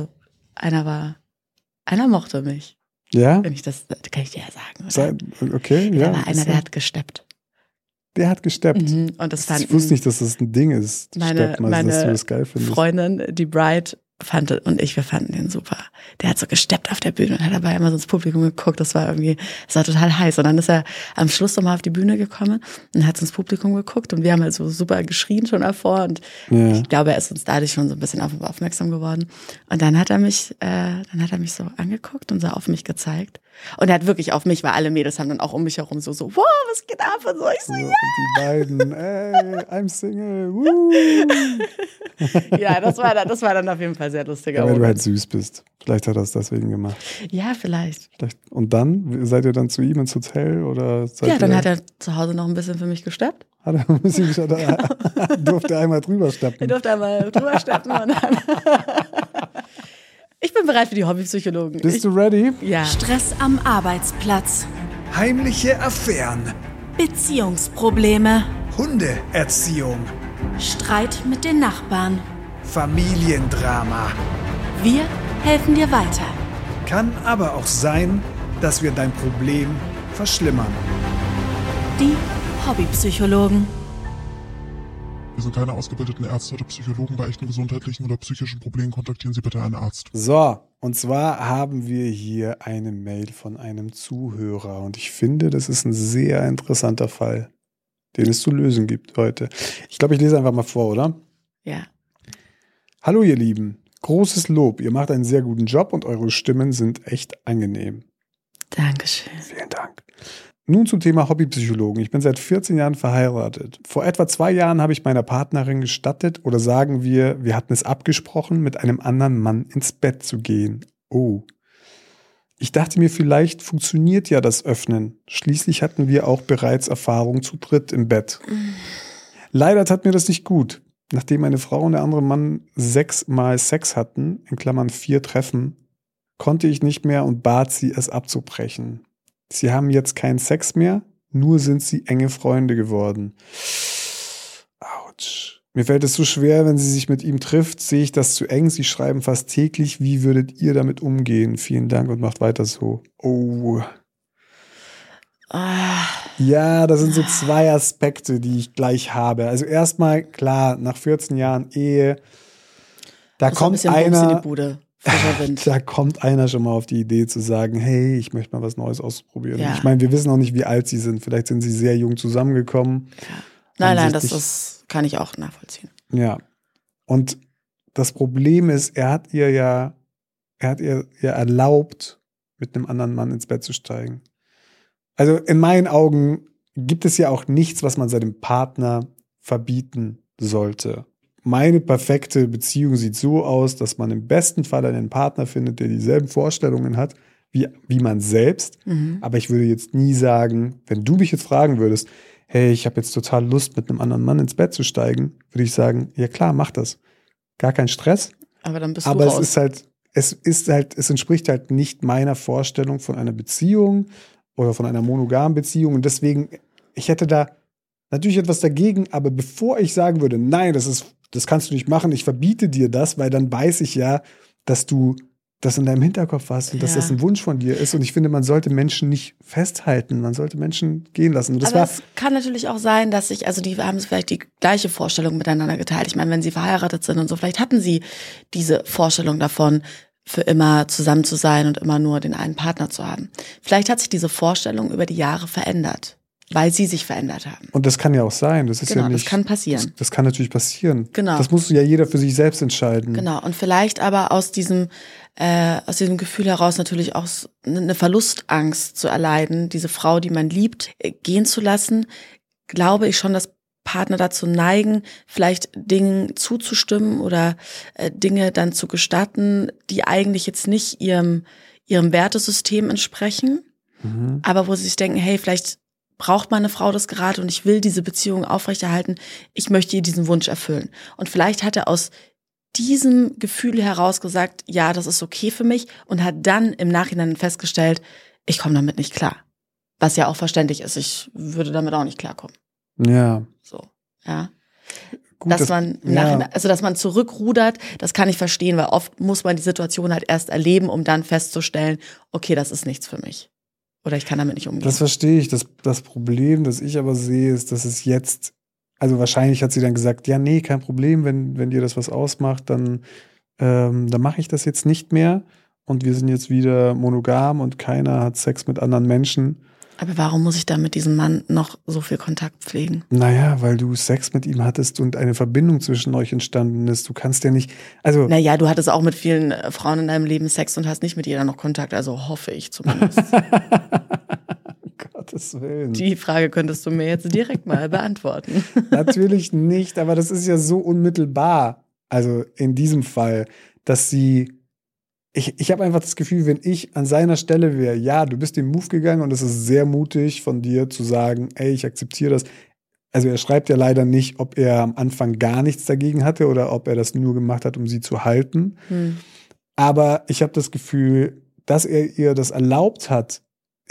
einer mochte mich. Ja? Wenn das kann ich dir ja sagen. Oder? Okay, ja. Da war einer, der hat gesteppt. Der hat gesteppt. Und ich wusste nicht, dass das ein Ding ist. Meine dass du das geil findest. Freundin, die Bride, wir fanden den super. Der hat so gesteppt auf der Bühne und hat dabei immer so ins Publikum geguckt. Das war total heiß. Und dann ist er am Schluss nochmal auf die Bühne gekommen und hat ins Publikum geguckt und wir haben halt so super geschrien schon davor und ich glaube, er ist uns dadurch schon so ein bisschen aufmerksam geworden. Und dann hat er mich so angeguckt und so auf mich gezeigt. Und er hat wirklich auf mich, weil alle Mädels haben dann auch um mich herum so, wow, was geht ab? Und so, ich so, ja. Und die beiden, ey, I'm Single, woo. Ja, das war dann auf jeden Fall sehr lustiger. Weil du halt süß bist. Vielleicht hat er es deswegen gemacht. Ja, vielleicht. Und dann? Seid ihr dann zu ihm ins Hotel? Oder dann hat er zu Hause noch ein bisschen für mich gesteppt. Hat er ein bisschen gesteppt? Durfte einmal drüber steppen. Er durfte einmal drüber steppen. Und dann ich bin bereit für die Hobbypsychologen. Bist du ready? Ja. Stress am Arbeitsplatz. Heimliche Affären. Beziehungsprobleme. Hundeerziehung. Streit mit den Nachbarn. Familiendrama. Wir helfen dir weiter. Kann aber auch sein, dass wir dein Problem verschlimmern. Die Hobbypsychologen. Wir sind keine ausgebildeten Ärzte oder Psychologen. Bei echten gesundheitlichen oder psychischen Problemen kontaktieren Sie bitte einen Arzt. So, und zwar haben wir hier eine Mail von einem Zuhörer. Und ich finde, das ist ein sehr interessanter Fall, den es zu lösen gibt heute. Ich glaube, ich lese einfach mal vor, oder? Ja. Hallo ihr Lieben. Großes Lob. Ihr macht einen sehr guten Job und eure Stimmen sind echt angenehm. Dankeschön. Vielen Dank. Nun zum Thema Hobbypsychologen. Ich bin seit 14 Jahren verheiratet. Vor etwa 2 Jahren habe ich meiner Partnerin gestattet, oder sagen wir hatten es abgesprochen, mit einem anderen Mann ins Bett zu gehen. Oh. Ich dachte mir, vielleicht funktioniert ja das Öffnen. Schließlich hatten wir auch bereits Erfahrung zu dritt im Bett. Leider tat mir das nicht gut. Nachdem meine Frau und der andere Mann 6 Mal Sex hatten, in Klammern 4 Treffen, konnte ich nicht mehr und bat sie, es abzubrechen. Sie haben jetzt keinen Sex mehr, nur sind sie enge Freunde geworden. Autsch. Mir fällt es so schwer, wenn sie sich mit ihm trifft, sehe ich das zu eng. Sie schreiben fast täglich. Wie würdet ihr damit umgehen? Vielen Dank und macht weiter so. Oh. Ja, das sind so 2 Aspekte, die ich gleich habe. Also erstmal, klar, nach 14 Jahren Ehe, da kommt einer, in die Bude. Da kommt einer schon mal auf die Idee zu sagen, hey, ich möchte mal was Neues ausprobieren. Ja. Ich meine, wir wissen auch nicht, wie alt sie sind. Vielleicht sind sie sehr jung zusammengekommen. Ja. Nein, das kann ich auch nachvollziehen. Ja. Und das Problem ist, er hat ihr erlaubt, mit einem anderen Mann ins Bett zu steigen. Also in meinen Augen gibt es ja auch nichts, was man seinem Partner verbieten sollte. Meine perfekte Beziehung sieht so aus, dass man im besten Fall einen Partner findet, der dieselben Vorstellungen hat wie man selbst. Mhm. Aber ich würde jetzt nie sagen, wenn du mich jetzt fragen würdest, hey, ich habe jetzt total Lust, mit einem anderen Mann ins Bett zu steigen, würde ich sagen, ja klar, mach das. Gar kein Stress. Aber dann bist du raus. Es entspricht halt nicht meiner Vorstellung von einer Beziehung oder von einer monogamen Beziehung. Und deswegen, ich hätte da natürlich etwas dagegen, aber bevor ich sagen würde, nein, das kannst du nicht machen, ich verbiete dir das, weil dann weiß ich ja, dass du das in deinem Hinterkopf hast und dass das ein Wunsch von dir ist. Und ich finde, man sollte Menschen nicht festhalten, man sollte Menschen gehen lassen. Und aber es kann natürlich auch sein, dass die haben vielleicht die gleiche Vorstellung miteinander geteilt. Ich meine, wenn sie verheiratet sind und so, vielleicht hatten sie diese Vorstellung davon, für immer zusammen zu sein und immer nur den einen Partner zu haben. Vielleicht hat sich diese Vorstellung über die Jahre verändert, weil sie sich verändert haben. Und das kann ja auch sein. Das ist ja nicht, das kann passieren. Das kann natürlich passieren. Genau. Das muss ja jeder für sich selbst entscheiden. Genau. Und vielleicht aber aus diesem Gefühl heraus natürlich auch eine Verlustangst zu erleiden, diese Frau, die man liebt, gehen zu lassen, glaube ich schon, dass Partner dazu neigen, vielleicht Dingen zuzustimmen oder Dinge dann zu gestatten, die eigentlich jetzt nicht ihrem Wertesystem entsprechen, aber wo sie sich denken, hey, vielleicht braucht meine Frau das gerade und ich will diese Beziehung aufrechterhalten, ich möchte ihr diesen Wunsch erfüllen. Und vielleicht hat er aus diesem Gefühl heraus gesagt, ja, das ist okay für mich und hat dann im Nachhinein festgestellt, ich komme damit nicht klar. Was ja auch verständlich ist, ich würde damit auch nicht klarkommen. Ja. So, ja. Gut, dass man im Nachhinein, also dass man zurückrudert, das kann ich verstehen, weil oft muss man die Situation halt erst erleben, um dann festzustellen, okay, das ist nichts für mich. Oder ich kann damit nicht umgehen. Das verstehe ich. Das Problem, das ich aber sehe, ist, dass es jetzt, also wahrscheinlich hat sie dann gesagt, ja, nee, kein Problem, wenn dir das was ausmacht, dann mache ich das jetzt nicht mehr und wir sind jetzt wieder monogam und keiner hat Sex mit anderen Menschen. Aber warum muss ich da mit diesem Mann noch so viel Kontakt pflegen? Naja, weil du Sex mit ihm hattest und eine Verbindung zwischen euch entstanden ist. Du kannst ja nicht, also... Naja, du hattest auch mit vielen Frauen in deinem Leben Sex und hast nicht mit jeder noch Kontakt, also hoffe ich zumindest. Gottes Willen. Die Frage könntest du mir jetzt direkt mal beantworten. Natürlich nicht, aber das ist ja so unmittelbar, also in diesem Fall, dass sie... Ich habe einfach das Gefühl, wenn ich an seiner Stelle wäre, ja, du bist den Move gegangen und es ist sehr mutig von dir zu sagen, ey, ich akzeptiere das. Also er schreibt ja leider nicht, ob er am Anfang gar nichts dagegen hatte oder ob er das nur gemacht hat, um sie zu halten. Aber ich habe das Gefühl, dass er ihr das erlaubt hat,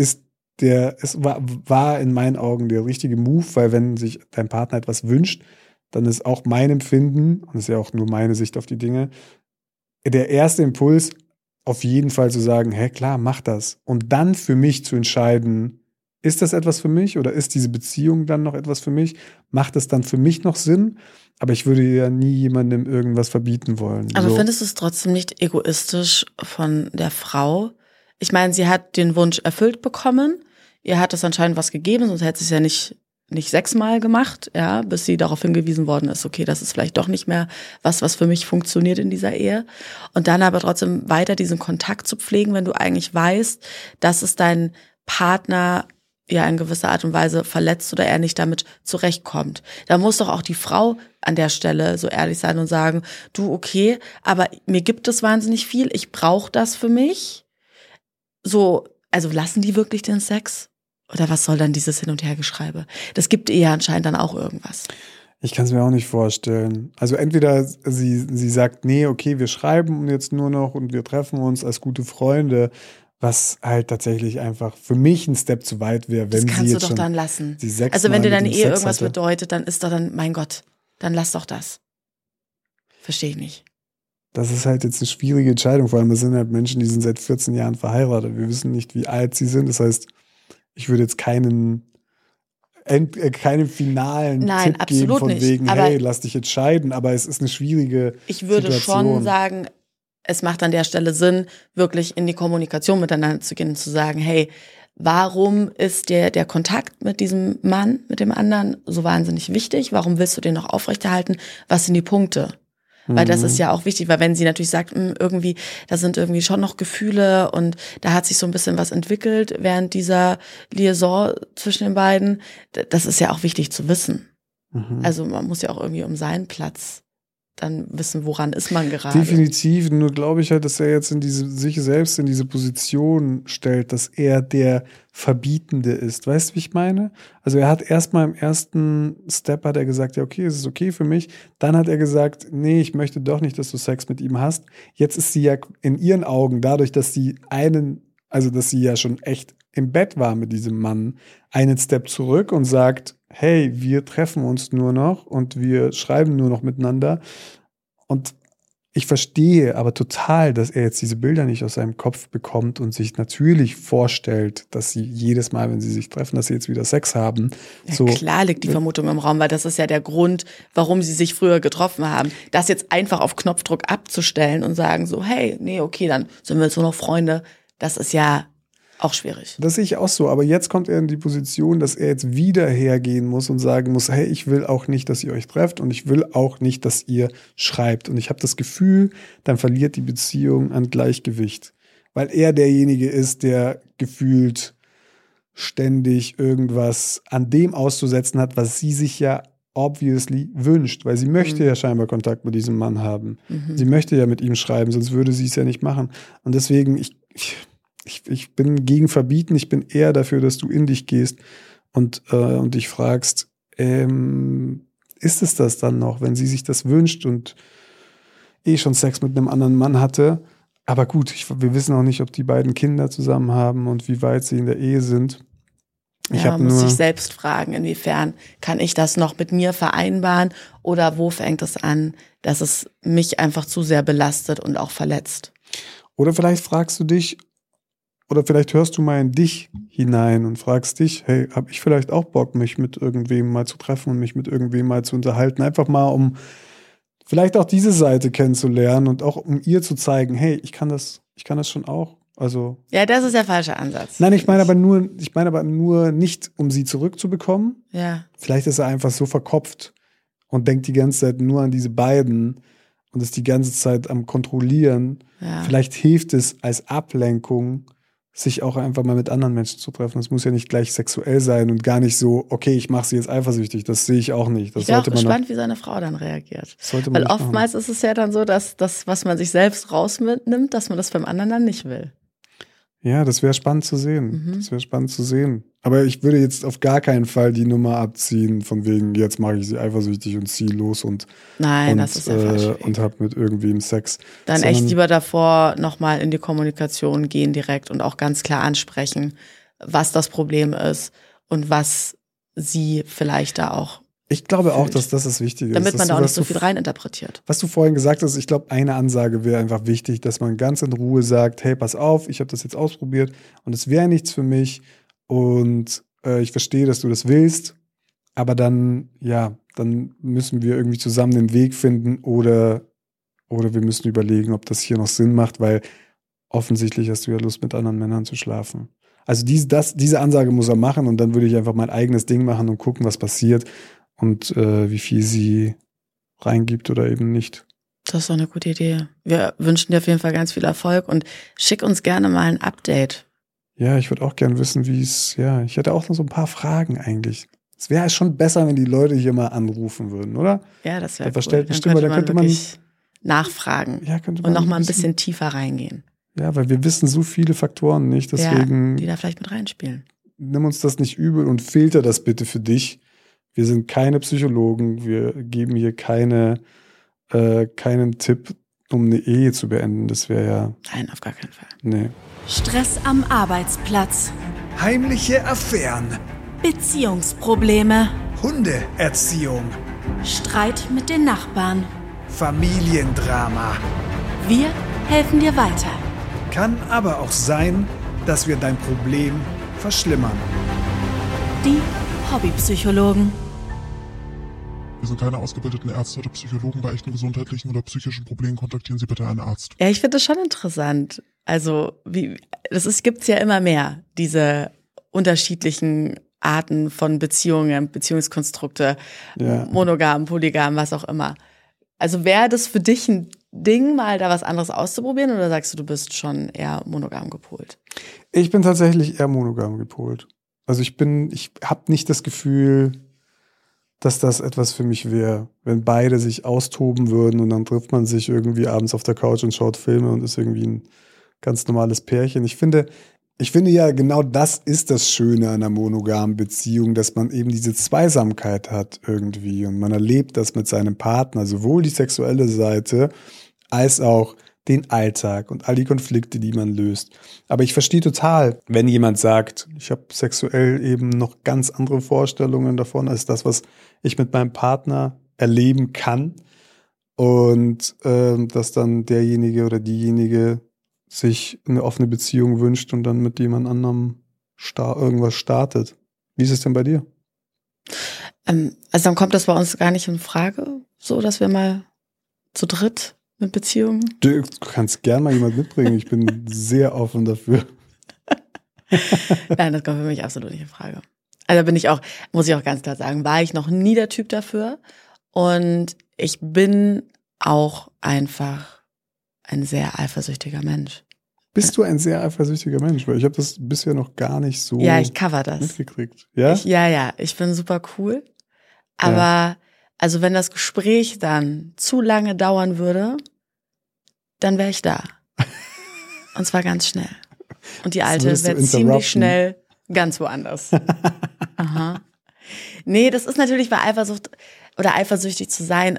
war in meinen Augen der richtige Move, weil wenn sich dein Partner etwas wünscht, dann ist auch mein Empfinden, und das ist ja auch nur meine Sicht auf die Dinge, der erste Impuls, auf jeden Fall zu sagen, hey, klar, mach das. Und dann für mich zu entscheiden, ist das etwas für mich oder ist diese Beziehung dann noch etwas für mich? Macht es dann für mich noch Sinn? Aber ich würde ja nie jemandem irgendwas verbieten wollen. Aber findest du es trotzdem nicht egoistisch von der Frau? Ich meine, sie hat den Wunsch erfüllt bekommen. Ihr hat es anscheinend was gegeben, sonst hätte sie es ja nicht nicht 6-mal gemacht, ja, bis sie darauf hingewiesen worden ist, okay, das ist vielleicht doch nicht mehr was für mich funktioniert in dieser Ehe. Und dann aber trotzdem weiter diesen Kontakt zu pflegen, wenn du eigentlich weißt, dass es dein Partner ja in gewisser Art und Weise verletzt oder er nicht damit zurechtkommt. Da muss doch auch die Frau an der Stelle so ehrlich sein und sagen, du, okay, aber mir gibt es wahnsinnig viel, ich brauche das für mich. So, also lassen die wirklich den Sex? Oder was soll dann dieses Hin- und Hergeschreibe? Das gibt ihr ja anscheinend dann auch irgendwas. Ich kann es mir auch nicht vorstellen. Also entweder sie sagt, nee, okay, wir schreiben jetzt nur noch und wir treffen uns als gute Freunde, was halt tatsächlich einfach für mich ein Step zu weit wäre, wenn das kannst sie du jetzt doch schon dann lassen. die 6 Also wenn dir Mal deine mit ihm Ehe Sex irgendwas hatte. bedeutet, dann ist doch dann, mein Gott, dann lass doch das. Verstehe ich nicht. Das ist halt jetzt eine schwierige Entscheidung. Vor allem, das sind halt Menschen, die sind seit 14 Jahren verheiratet. Wir wissen nicht, wie alt sie sind. Das heißt, ich würde jetzt keinen finalen Nein, Tipp absolut geben von nicht. wegen, Aber hey, lass dich entscheiden. Aber es ist eine schwierige Ich würde Situation. schon sagen, es macht an der Stelle Sinn, wirklich in die Kommunikation miteinander zu gehen und zu sagen, hey, warum ist der Kontakt mit diesem Mann, mit dem anderen so wahnsinnig wichtig? Warum willst du den noch aufrechterhalten? Was sind die Punkte? Weil das ist ja auch wichtig, weil wenn sie natürlich sagt, irgendwie, da sind irgendwie schon noch Gefühle und da hat sich so ein bisschen was entwickelt während dieser Liaison zwischen den beiden, das ist ja auch wichtig zu wissen. Also man muss ja auch irgendwie um seinen Platz dann wissen, woran ist man gerade. Definitiv, nur glaube ich halt, dass er jetzt sich selbst in diese Position stellt, dass er der Verbietende ist. Weißt du, wie ich meine? Also er hat erstmal im ersten Step hat er gesagt, ja okay, es ist okay für mich. Dann hat er gesagt, nee, ich möchte doch nicht, dass du Sex mit ihm hast. Jetzt ist sie ja in ihren Augen, dadurch, dass sie dass sie ja schon echt im Bett war mit diesem Mann, einen Step zurück und sagt, hey, wir treffen uns nur noch und wir schreiben nur noch miteinander. Und ich verstehe aber total, dass er jetzt diese Bilder nicht aus seinem Kopf bekommt und sich natürlich vorstellt, dass sie jedes Mal, wenn sie sich treffen, dass sie jetzt wieder Sex haben. Ja, so, klar liegt die Vermutung im Raum, weil das ist ja der Grund, warum sie sich früher getroffen haben. Das jetzt einfach auf Knopfdruck abzustellen und sagen so, hey, nee, okay, dann sind wir jetzt nur noch Freunde. Das ist ja auch schwierig. Das sehe ich auch so, aber jetzt kommt er in die Position, dass er jetzt wieder hergehen muss und sagen muss, hey, ich will auch nicht, dass ihr euch trefft und ich will auch nicht, dass ihr schreibt. Und ich habe das Gefühl, dann verliert die Beziehung an Gleichgewicht, weil er derjenige ist, der gefühlt ständig irgendwas an dem auszusetzen hat, was sie sich ja obviously wünscht, weil sie möchte ja scheinbar Kontakt mit diesem Mann haben. Sie möchte ja mit ihm schreiben, sonst würde sie es ja nicht machen. Und deswegen, ich bin gegen Verbieten, ich bin eher dafür, dass du in dich gehst und dich fragst, ist es das dann noch, wenn sie sich das wünscht und schon Sex mit einem anderen Mann hatte? Aber gut, wir wissen auch nicht, ob die beiden Kinder zusammen haben und wie weit sie in der Ehe sind. Man muss sich selbst fragen, inwiefern kann ich das noch mit mir vereinbaren oder wo fängt es an, dass es mich einfach zu sehr belastet und auch verletzt. Oder vielleicht fragst du dich, oder vielleicht hörst du mal in dich hinein und fragst dich, hey, habe ich vielleicht auch Bock, mich mit irgendwem mal zu treffen und mich mit irgendwem mal zu unterhalten? Einfach mal, um vielleicht auch diese Seite kennenzulernen und auch um ihr zu zeigen, hey, ich kann das schon auch. Also ja, das ist der falsche Ansatz. Nein, ich meine aber nur nicht, um sie zurückzubekommen. Ja. Vielleicht ist er einfach so verkopft und denkt die ganze Zeit nur an diese beiden und ist die ganze Zeit am Kontrollieren. Ja. Vielleicht hilft es als Ablenkung, sich auch einfach mal mit anderen Menschen zu treffen. Das muss ja nicht gleich sexuell sein und gar nicht so, okay, ich mache sie jetzt eifersüchtig. Das sehe ich auch nicht. Das ich bin auch sollte man gespannt, wie seine Frau dann reagiert. Sollte man Weil oftmals ist es ja dann so, dass das, was man sich selbst rausnimmt, dass man das beim anderen dann nicht will. Ja, das wäre spannend zu sehen. Das wäre spannend zu sehen. Aber ich würde jetzt auf gar keinen Fall die Nummer abziehen, von wegen, jetzt mache ich sie eifersüchtig und ziehe los Nein, das ist ja falsch. Und habe mit irgendwem Sex. Dann echt lieber davor nochmal in die Kommunikation gehen direkt und auch ganz klar ansprechen, was das Problem ist und was sie vielleicht da auch Ich glaube fühlt. auch, dass das das Wichtige ist. Damit man da auch nicht so viel reininterpretiert. Was du vorhin gesagt hast, ich glaube, eine Ansage wäre einfach wichtig, dass man ganz in Ruhe sagt, hey, pass auf, ich habe das jetzt ausprobiert und es wäre nichts für mich und ich verstehe, dass du das willst, aber dann müssen wir irgendwie zusammen den Weg finden oder wir müssen überlegen, ob das hier noch Sinn macht, weil offensichtlich hast du ja Lust, mit anderen Männern zu schlafen. Also diese Ansage muss er machen und dann würde ich einfach mein eigenes Ding machen und gucken, was passiert und wie viel sie reingibt oder eben nicht. Das ist doch eine gute Idee. Wir wünschen dir auf jeden Fall ganz viel Erfolg und schick uns gerne mal ein Update. Ja, ich würde auch gerne wissen, ich hätte auch noch so ein paar Fragen eigentlich. Es wäre schon besser, wenn die Leute hier mal anrufen würden, oder? Ja, das wäre cool. Dann könnte man nachfragen und noch mal ein bisschen tiefer reingehen. Ja, weil wir wissen so viele Faktoren nicht, deswegen die da vielleicht mit reinspielen. Nimm uns das nicht übel und filter das bitte für dich. Wir sind keine Psychologen, wir geben hier keinen Tipp, um eine Ehe zu beenden. Das wäre ja... Nein, auf gar keinen Fall. Nee. Stress am Arbeitsplatz. Heimliche Affären. Beziehungsprobleme. Hundeerziehung. Streit mit den Nachbarn. Familiendrama. Wir helfen dir weiter. Kann aber auch sein, dass wir dein Problem verschlimmern. Die Hobbypsychologen. Wir sind keine ausgebildeten Ärzte oder Psychologen. Bei echten gesundheitlichen oder psychischen Problemen kontaktieren Sie bitte einen Arzt. Ja, ich finde das schon interessant. Also, gibt's ja immer mehr, diese unterschiedlichen Arten von Beziehungen, Beziehungskonstrukte, monogam, polygam, was auch immer. Also wäre das für dich ein Ding, mal da was anderes auszuprobieren oder sagst du bist schon eher monogam gepolt? Ich bin tatsächlich eher monogam gepolt. Also ich habe nicht das Gefühl, dass das etwas für mich wäre, wenn beide sich austoben würden und dann trifft man sich irgendwie abends auf der Couch und schaut Filme und ist irgendwie ein ganz normales Pärchen. Ich finde ja, genau das ist das Schöne an einer monogamen Beziehung, dass man eben diese Zweisamkeit hat irgendwie und man erlebt das mit seinem Partner, sowohl die sexuelle Seite als auch den Alltag und all die Konflikte, die man löst. Aber ich verstehe total, wenn jemand sagt, ich habe sexuell eben noch ganz andere Vorstellungen davon als das, was ich mit meinem Partner erleben kann und dass dann derjenige oder diejenige sich eine offene Beziehung wünscht und dann mit jemand anderem irgendwas startet. Wie ist es denn bei dir? Also dann kommt das bei uns gar nicht in Frage, so dass wir mal zu dritt mit Beziehungen. Du kannst gern mal jemand mitbringen. Ich bin sehr offen dafür. Nein, das kommt für mich absolut nicht in Frage. Also muss ich auch ganz klar sagen, war ich noch nie der Typ dafür. Und ich bin auch einfach ein sehr eifersüchtiger Mensch. Bist du ein sehr eifersüchtiger Mensch? Weil ich habe das bisher noch gar nicht so ich cover das. Mitgekriegt. Ja? Ich bin super cool. Aber also wenn das Gespräch dann zu lange dauern würde, dann wäre ich da. Und zwar ganz schnell. Und die Alte wäre ziemlich schnell ganz woanders. Aha. Nee, das ist natürlich bei Eifersucht oder eifersüchtig zu sein,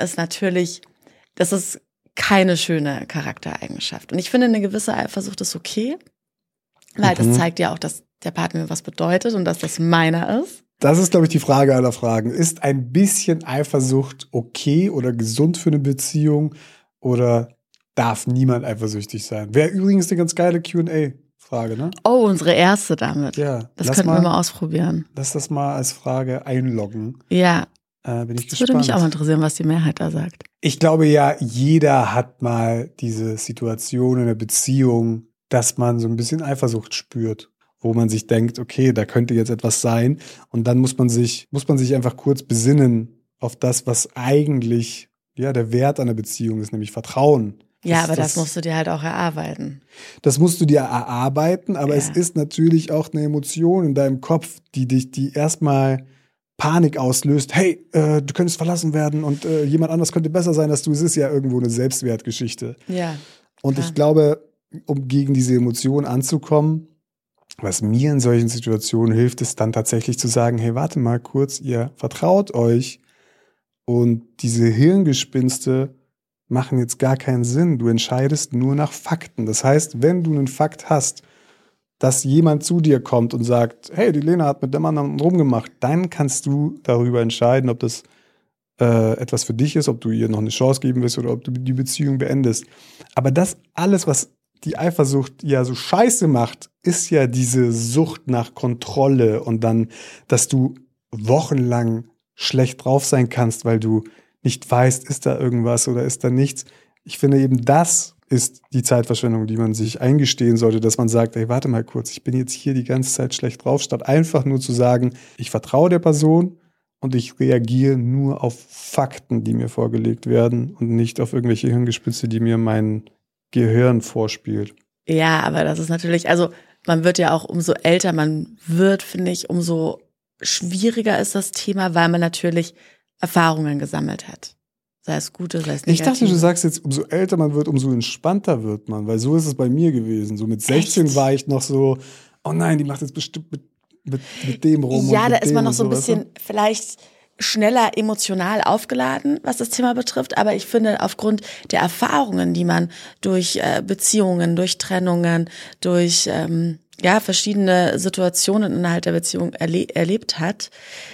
das ist keine schöne Charaktereigenschaft. Und ich finde, eine gewisse Eifersucht ist okay, weil das zeigt ja auch, dass der Partner mir was bedeutet und dass das meiner ist. Das ist, glaube ich, die Frage aller Fragen. Ist ein bisschen Eifersucht okay oder gesund für eine Beziehung oder darf niemand eifersüchtig sein? Wäre übrigens eine ganz geile Q&A-Frage, ne? Oh, unsere erste damit. Ja. Das könnten wir mal ausprobieren. Lass das mal als Frage einloggen. Ja. Bin ich gespannt. Das würde mich auch interessieren, was die Mehrheit da sagt. Ich glaube ja, jeder hat mal diese Situation in der Beziehung, dass man so ein bisschen Eifersucht spürt, wo man sich denkt, okay, da könnte jetzt etwas sein. Und dann muss man sich einfach kurz besinnen auf das, was eigentlich der Wert einer Beziehung ist, nämlich Vertrauen. Ja, aber das musst du dir halt auch erarbeiten. Das musst du dir erarbeiten, aber es ist natürlich auch eine Emotion in deinem Kopf, die erstmal Panik auslöst. Hey, du könntest verlassen werden und jemand anders könnte besser sein als du. Es ist ja irgendwo eine Selbstwertgeschichte. Ja. Und ich glaube, um gegen diese Emotion anzukommen, was mir in solchen Situationen hilft, ist dann tatsächlich zu sagen, hey, warte mal kurz, ihr vertraut euch und diese Hirngespinste machen jetzt gar keinen Sinn. Du entscheidest nur nach Fakten. Das heißt, wenn du einen Fakt hast, dass jemand zu dir kommt und sagt, hey, die Lena hat mit dem anderen rumgemacht, dann kannst du darüber entscheiden, ob das etwas für dich ist, ob du ihr noch eine Chance geben willst oder ob du die Beziehung beendest. Aber das alles, was die Eifersucht ja so scheiße macht, ist ja diese Sucht nach Kontrolle und dann, dass du wochenlang schlecht drauf sein kannst, weil du nicht weißt, ist da irgendwas oder ist da nichts. Ich finde eben, das ist die Zeitverschwendung, die man sich eingestehen sollte, dass man sagt, ey, warte mal kurz, ich bin jetzt hier die ganze Zeit schlecht drauf, statt einfach nur zu sagen, ich vertraue der Person und ich reagiere nur auf Fakten, die mir vorgelegt werden und nicht auf irgendwelche Hirngespitze, die mir mein Gehirn vorspielt. Ja, aber das ist natürlich, also man wird ja auch umso älter man wird, finde ich, umso schwieriger ist das Thema, weil man natürlich Erfahrungen gesammelt hat. Sei es gute, sei es negative. Ich dachte, du sagst jetzt, umso älter man wird, umso entspannter wird man, weil so ist es bei mir gewesen. So mit 16 Echt? war ich noch so, oh nein, die macht jetzt bestimmt mit dem rum. Ja, und da mit ist dem man noch und so ein weißt du? bisschen vielleicht schneller emotional aufgeladen, was das Thema betrifft. Aber ich finde, aufgrund der Erfahrungen, die man durch Beziehungen, durch Trennungen, durch verschiedene Situationen innerhalb der Beziehung erlebt hat,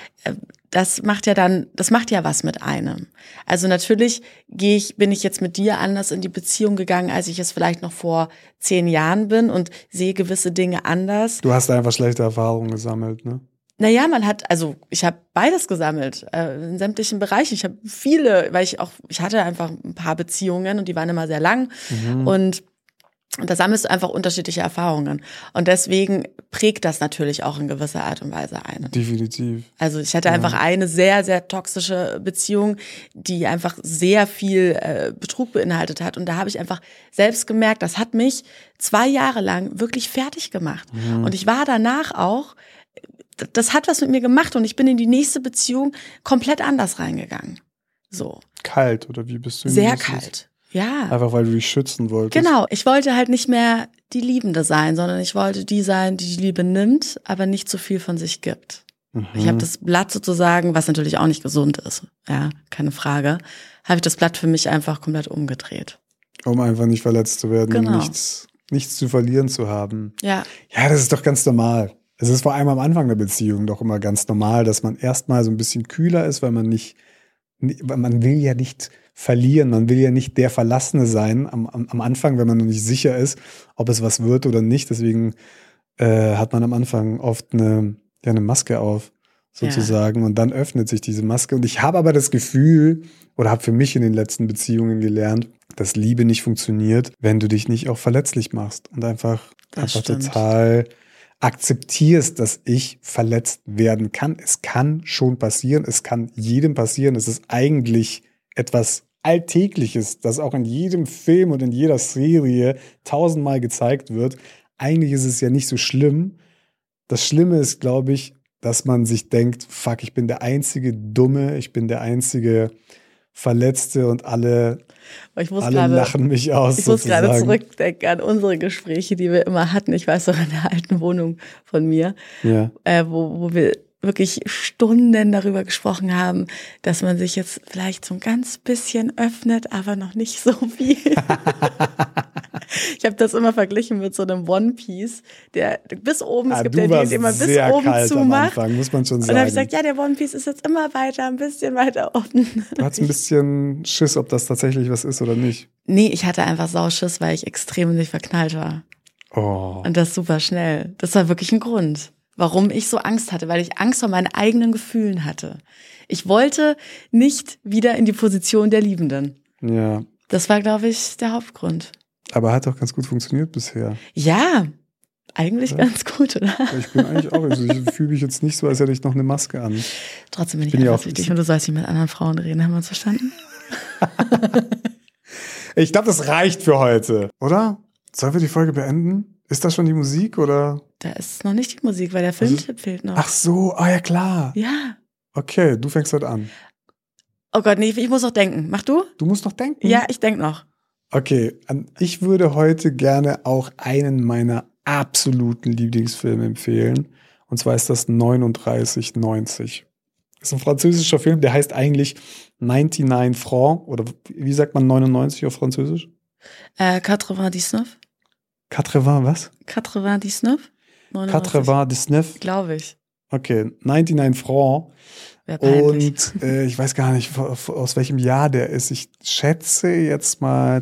das macht ja was mit einem. Also natürlich bin ich jetzt mit dir anders in die Beziehung gegangen, als ich es vielleicht noch vor 10 Jahren bin und sehe gewisse Dinge anders. Du hast einfach schlechte Erfahrungen gesammelt, ne? Naja, ich habe beides gesammelt, in sämtlichen Bereichen. Ich habe viele, weil ich hatte einfach ein paar Beziehungen und die waren immer sehr lang und da sammelst du einfach unterschiedliche Erfahrungen. Und deswegen prägt das natürlich auch in gewisser Art und Weise einen. Definitiv. Also ich hatte einfach eine sehr, sehr toxische Beziehung, die einfach sehr viel Betrug beinhaltet hat. Und da habe ich einfach selbst gemerkt, das hat mich 2 Jahre lang wirklich fertig gemacht. Und ich war danach auch, das hat was mit mir gemacht und ich bin in die nächste Beziehung komplett anders reingegangen. So. Kalt, oder wie bist du? Sehr kalt. Ja. Einfach weil du dich schützen wolltest. Genau, ich wollte halt nicht mehr die Liebende sein, sondern ich wollte die sein, die Liebe nimmt, aber nicht so viel von sich gibt. Ich habe das Blatt sozusagen, was natürlich auch nicht gesund ist, ja, keine Frage, habe ich das Blatt für mich einfach komplett umgedreht. Um einfach nicht verletzt zu werden, Genau. um nichts zu verlieren zu haben. Ja. Ja, das ist doch ganz normal. Es ist vor allem am Anfang der Beziehung doch immer ganz normal, dass man erstmal so ein bisschen kühler ist, weil man will ja nicht verlieren, man will ja nicht der Verlassene sein am Anfang, wenn man noch nicht sicher ist, ob es was wird oder nicht. Deswegen hat man am Anfang oft eine Maske auf, sozusagen. Ja. Und dann öffnet sich diese Maske. Und ich habe aber das Gefühl, oder habe für mich in den letzten Beziehungen gelernt, dass Liebe nicht funktioniert, wenn du dich nicht auch verletzlich machst und einfach total akzeptierst, dass ich verletzt werden kann. Es kann schon passieren, es kann jedem passieren. Es ist eigentlich etwas Alltägliches, das auch in jedem Film und in jeder Serie 1000-mal gezeigt wird. Eigentlich ist es ja nicht so schlimm. Das Schlimme ist, glaube ich, dass man sich denkt, fuck, ich bin der einzige Dumme, ich bin der einzige Verletzte und alle lachen mich aus. Ich muss gerade zurückdenken an unsere Gespräche, die wir immer hatten. Ich weiß noch, in der alten Wohnung von mir, wo wir wirklich Stunden darüber gesprochen haben, dass man sich jetzt vielleicht so ein ganz bisschen öffnet, aber noch nicht so viel. Ich habe das immer verglichen mit so einem One Piece, der bis oben, es gibt ja den man bis oben zumacht. Muss man schon sagen. Und dann habe ich gesagt, ja, der One Piece ist jetzt immer weiter, ein bisschen weiter offen. Du hattest ein bisschen Schiss, ob das tatsächlich was ist oder nicht. Nee, ich hatte einfach Sauschiss, weil ich extrem in sich verknallt war. Oh. Und das super schnell. Das war wirklich ein Grund, warum ich so Angst hatte, weil ich Angst vor meinen eigenen Gefühlen hatte. Ich wollte nicht wieder in die Position der Liebenden. Ja. Das war, glaube ich, der Hauptgrund. Aber hat doch ganz gut funktioniert bisher. Ja, eigentlich ganz gut, oder? Ich bin eigentlich auch, ich fühle mich jetzt nicht so, als hätte ich noch eine Maske an. Trotzdem bin ich eifersüchtig und du sollst nicht mit anderen Frauen reden, haben wir uns verstanden? Ich glaube, das reicht für heute, oder? Sollen wir die Folge beenden? Ist das schon die Musik, oder? Da ist noch nicht die Musik, weil der Filmtipp fehlt noch. Ach so, ja klar. Ja. Okay, du fängst heute an. Oh Gott, nee, ich muss noch denken. Mach du? Du musst noch denken? Ja, ich denk noch. Okay, ich würde heute gerne auch einen meiner absoluten Lieblingsfilme empfehlen. Und zwar ist das 3990. Das ist ein französischer Film, der heißt eigentlich 99 Francs. Oder wie sagt man 99 auf Französisch? 99. 80 was? 99? 99? Glaube ich. Okay, 99 Francs. Und ich weiß gar nicht, aus welchem Jahr der ist. Ich schätze jetzt mal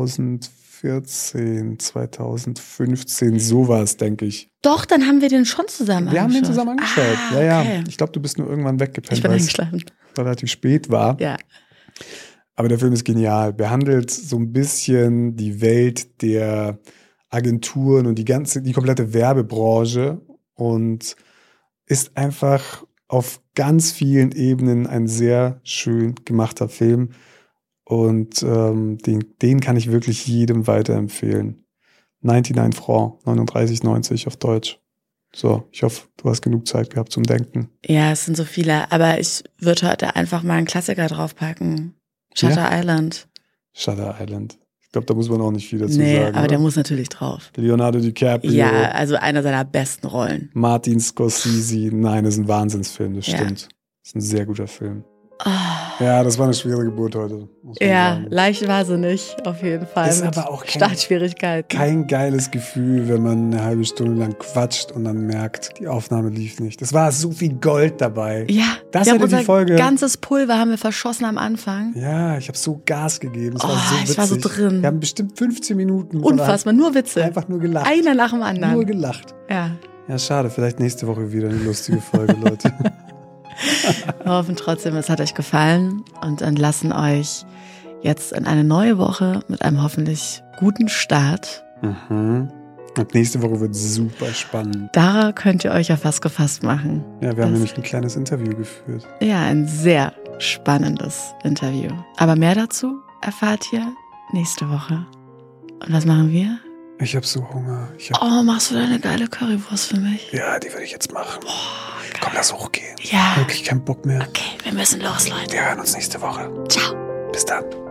2014, 2015, sowas, denke ich. Doch, dann haben wir den schon zusammen angeschaut. Wir haben den zusammen angeschaut. Okay. Ja. Ich glaube, du bist nur irgendwann weggepennt, ich bin weil es eingeschlafen. relativ spät war. Ja. Aber der Film ist genial. Behandelt so ein bisschen die Welt der Agenturen und die komplette Werbebranche und ist einfach auf ganz vielen Ebenen ein sehr schön gemachter Film. Und den kann ich wirklich jedem weiterempfehlen. 99 Francs, 39,90 auf Deutsch. So, ich hoffe, du hast genug Zeit gehabt zum Denken. Ja, es sind so viele, aber ich würde heute einfach mal einen Klassiker draufpacken. Shutter Island. Shutter Island. Ich glaube, da muss man auch nicht viel dazu sagen. Nee, aber oder? der muss natürlich drauf. Leonardo DiCaprio. Ja, also einer seiner besten Rollen. Martin Scorsese. Nein, das ist ein Wahnsinnsfilm, das stimmt. Das ist ein sehr guter Film. Oh. Ja, das war eine schwere Geburt heute. Muss man Ja, sagen. leicht war sie nicht, auf jeden Fall. Ist mit aber auch Startschwierigkeiten. Kein geiles Gefühl, wenn man eine halbe Stunde lang quatscht und dann merkt, die Aufnahme lief nicht. Das war so viel Gold dabei. Ja, Das wir haben hätte unser die Folge. ganzes Pulver haben wir verschossen am Anfang. Ja, ich habe so Gas gegeben. Es war Oh, so witzig. ich war so drin. Wir haben bestimmt 15 Minuten. Unfassbar, nur Witze. Einfach nur gelacht. Einer nach dem anderen. Nur gelacht. Ja. Ja, schade. Vielleicht nächste Woche wieder eine lustige Folge, Leute. Wir hoffen trotzdem, es hat euch gefallen und entlassen euch jetzt in eine neue Woche mit einem hoffentlich guten Start. Mhm. Und nächste Woche wird super spannend. Dara könnt ihr euch auf was gefasst machen. Ja, wir haben nämlich ein kleines Interview geführt. Ja, ein sehr spannendes Interview. Aber mehr dazu erfahrt ihr nächste Woche. Und was machen wir? Ich habe so Hunger. Oh, machst du deine geile Currywurst für mich? Ja, die würde ich jetzt machen. Boah, Komm, lass hochgehen. Ja. Wirklich keinen Bock mehr. Okay, wir müssen los, Leute. Wir hören uns nächste Woche. Ciao. Bis dann.